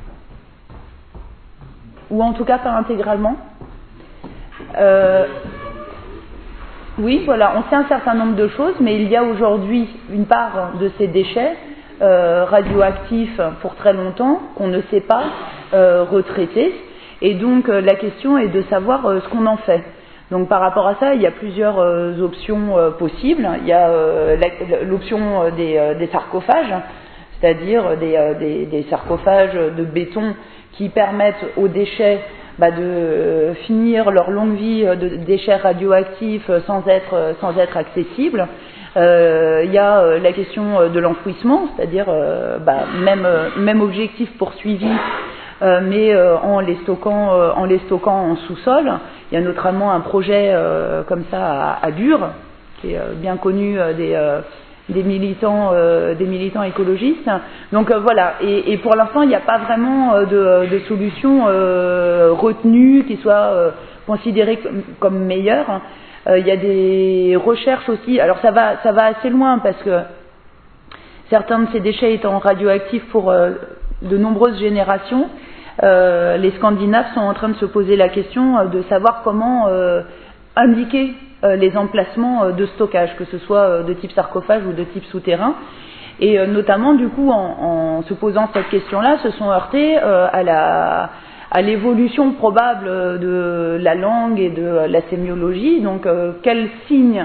Ou en tout cas pas intégralement. Euh, oui, voilà, on sait un certain nombre de choses, mais il y a aujourd'hui une part de ces déchets euh, radioactifs pour très longtemps qu'on ne sait pas euh, retraiter, et donc euh, la question est de savoir euh, ce qu'on en fait. Donc par rapport à ça, il y a plusieurs euh, options euh, possibles. Il y a euh, la, l'option des, euh, des sarcophages, c'est-à-dire des, euh, des, des sarcophages de béton qui permettent aux déchets bah, de euh, finir leur longue vie de déchets radioactifs sans être, sans être accessibles. Euh, il y a euh, la question de l'enfouissement, c'est-à-dire euh, bah, même, euh, même objectif poursuivi, euh, mais euh, en, les stockant, euh, en les stockant en sous-sol. Il y a notamment un projet euh, comme ça à, à Bure, qui est euh, bien connu euh, des, euh, des, militants, euh, des militants écologistes. Donc euh, voilà, et, et pour l'instant, il n'y a pas vraiment euh, de, de solution euh, retenue qui soit euh, considérée comme, comme meilleure. Euh, il y a des recherches aussi, alors ça va, ça va assez loin parce que certains de ces déchets étant radioactifs pour euh, de nombreuses générations, euh, les Scandinaves sont en train de se poser la question euh, de savoir comment euh, indiquer euh, les emplacements euh, de stockage, que ce soit euh, de type sarcophage ou de type souterrain. Et euh, notamment, du coup, en, en se posant cette question-là, se sont heurtés euh, à la... à l'évolution probable de la langue et de la sémiologie. Donc, euh, quels signes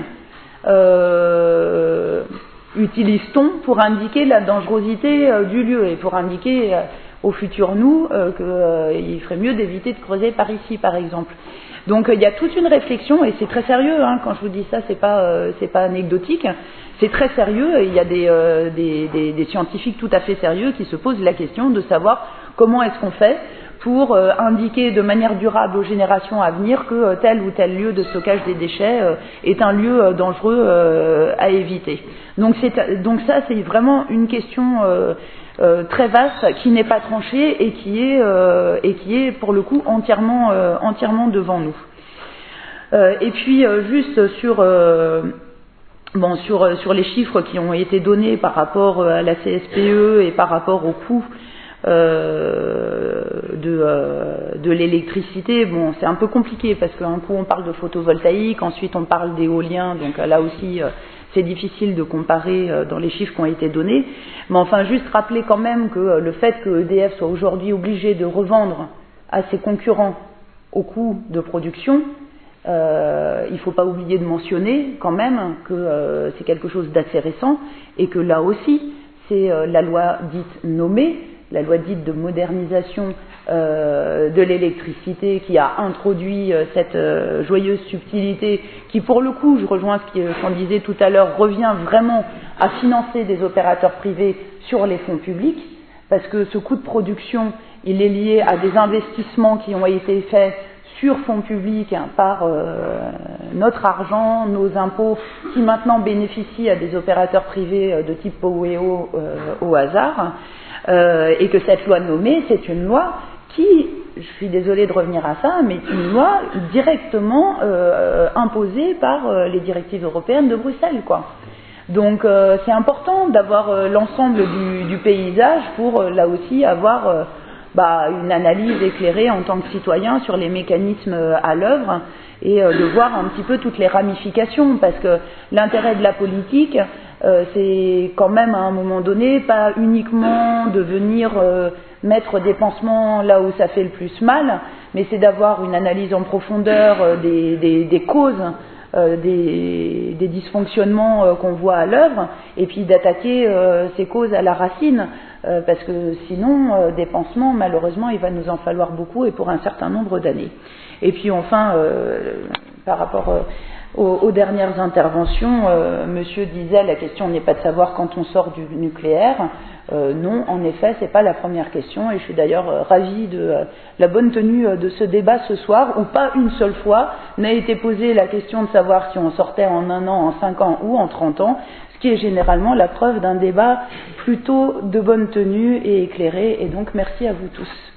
euh, utilise-t-on pour indiquer la dangerosité euh, du lieu et pour indiquer euh, au futur nous euh, qu'il euh, ferait mieux d'éviter de creuser par ici, par exemple. Donc, euh, il y a toute une réflexion et c'est très sérieux. Hein, quand je vous dis ça, c'est pas euh, c'est pas anecdotique. C'est très sérieux. Et il y a des, euh, des, des, des scientifiques tout à fait sérieux qui se posent la question de savoir comment est-ce qu'on fait pour euh, indiquer de manière durable aux générations à venir que euh, tel ou tel lieu de stockage des déchets euh, est un lieu euh, dangereux euh, à éviter. Donc, c'est, donc ça, c'est vraiment une question euh, euh, très vaste qui n'est pas tranchée et qui est, euh, et qui est pour le coup entièrement, euh, entièrement devant nous. Euh, et puis, euh, juste sur... Euh, Bon, sur, sur les chiffres qui ont été donnés par rapport à la C S P E et par rapport au coût euh, de, euh, de l'électricité, bon, c'est un peu compliqué parce qu'un coup on parle de photovoltaïque, ensuite on parle d'éolien, donc là aussi euh, c'est difficile de comparer euh, dans les chiffres qui ont été donnés. Mais enfin, juste rappeler quand même que euh, le fait que E D F soit aujourd'hui obligé de revendre à ses concurrents au coût de production, Euh, il ne faut pas oublier de mentionner quand même que euh, c'est quelque chose d'assez récent et que là aussi, c'est euh, la loi dite nommée, la loi dite de modernisation euh, de l'électricité qui a introduit euh, cette euh, joyeuse subtilité qui, pour le coup, je rejoins ce qu'on disait tout à l'heure, revient vraiment à financer des opérateurs privés sur les fonds publics, parce que ce coût de production, il est lié à des investissements qui ont été faits sur fonds publics hein, par euh, notre argent, nos impôts, qui maintenant bénéficient à des opérateurs privés euh, de type Poweo euh, au hasard, euh, et que cette loi nommée, c'est une loi qui, je suis désolée de revenir à ça, mais une loi directement euh, imposée par euh, les directives européennes de Bruxelles, quoi. Donc euh, c'est important d'avoir euh, l'ensemble du, du paysage pour euh, là aussi avoir euh, Bah, une analyse éclairée en tant que citoyen sur les mécanismes à l'œuvre et euh, de voir un petit peu toutes les ramifications, parce que l'intérêt de la politique, euh, c'est quand même à un moment donné pas uniquement de venir euh, mettre des pansements là où ça fait le plus mal, mais c'est d'avoir une analyse en profondeur euh, des, des, des causes Euh, des, des dysfonctionnements euh, qu'on voit à l'œuvre, et puis d'attaquer euh, ces causes à la racine, euh, parce que sinon, euh, des pansements, malheureusement, il va nous en falloir beaucoup et pour un certain nombre d'années. Et puis enfin, euh, par rapport euh, aux, aux dernières interventions, euh, monsieur disait la question n'est pas de savoir quand on sort du nucléaire. Euh, non, en effet, c'est pas la première question, et je suis d'ailleurs euh, ravie de euh, la bonne tenue euh, de ce débat ce soir, où pas une seule fois n'a été posée la question de savoir si on sortait en un an, en cinq ans ou en trente ans, ce qui est généralement la preuve d'un débat plutôt de bonne tenue et éclairé, et donc merci à vous tous.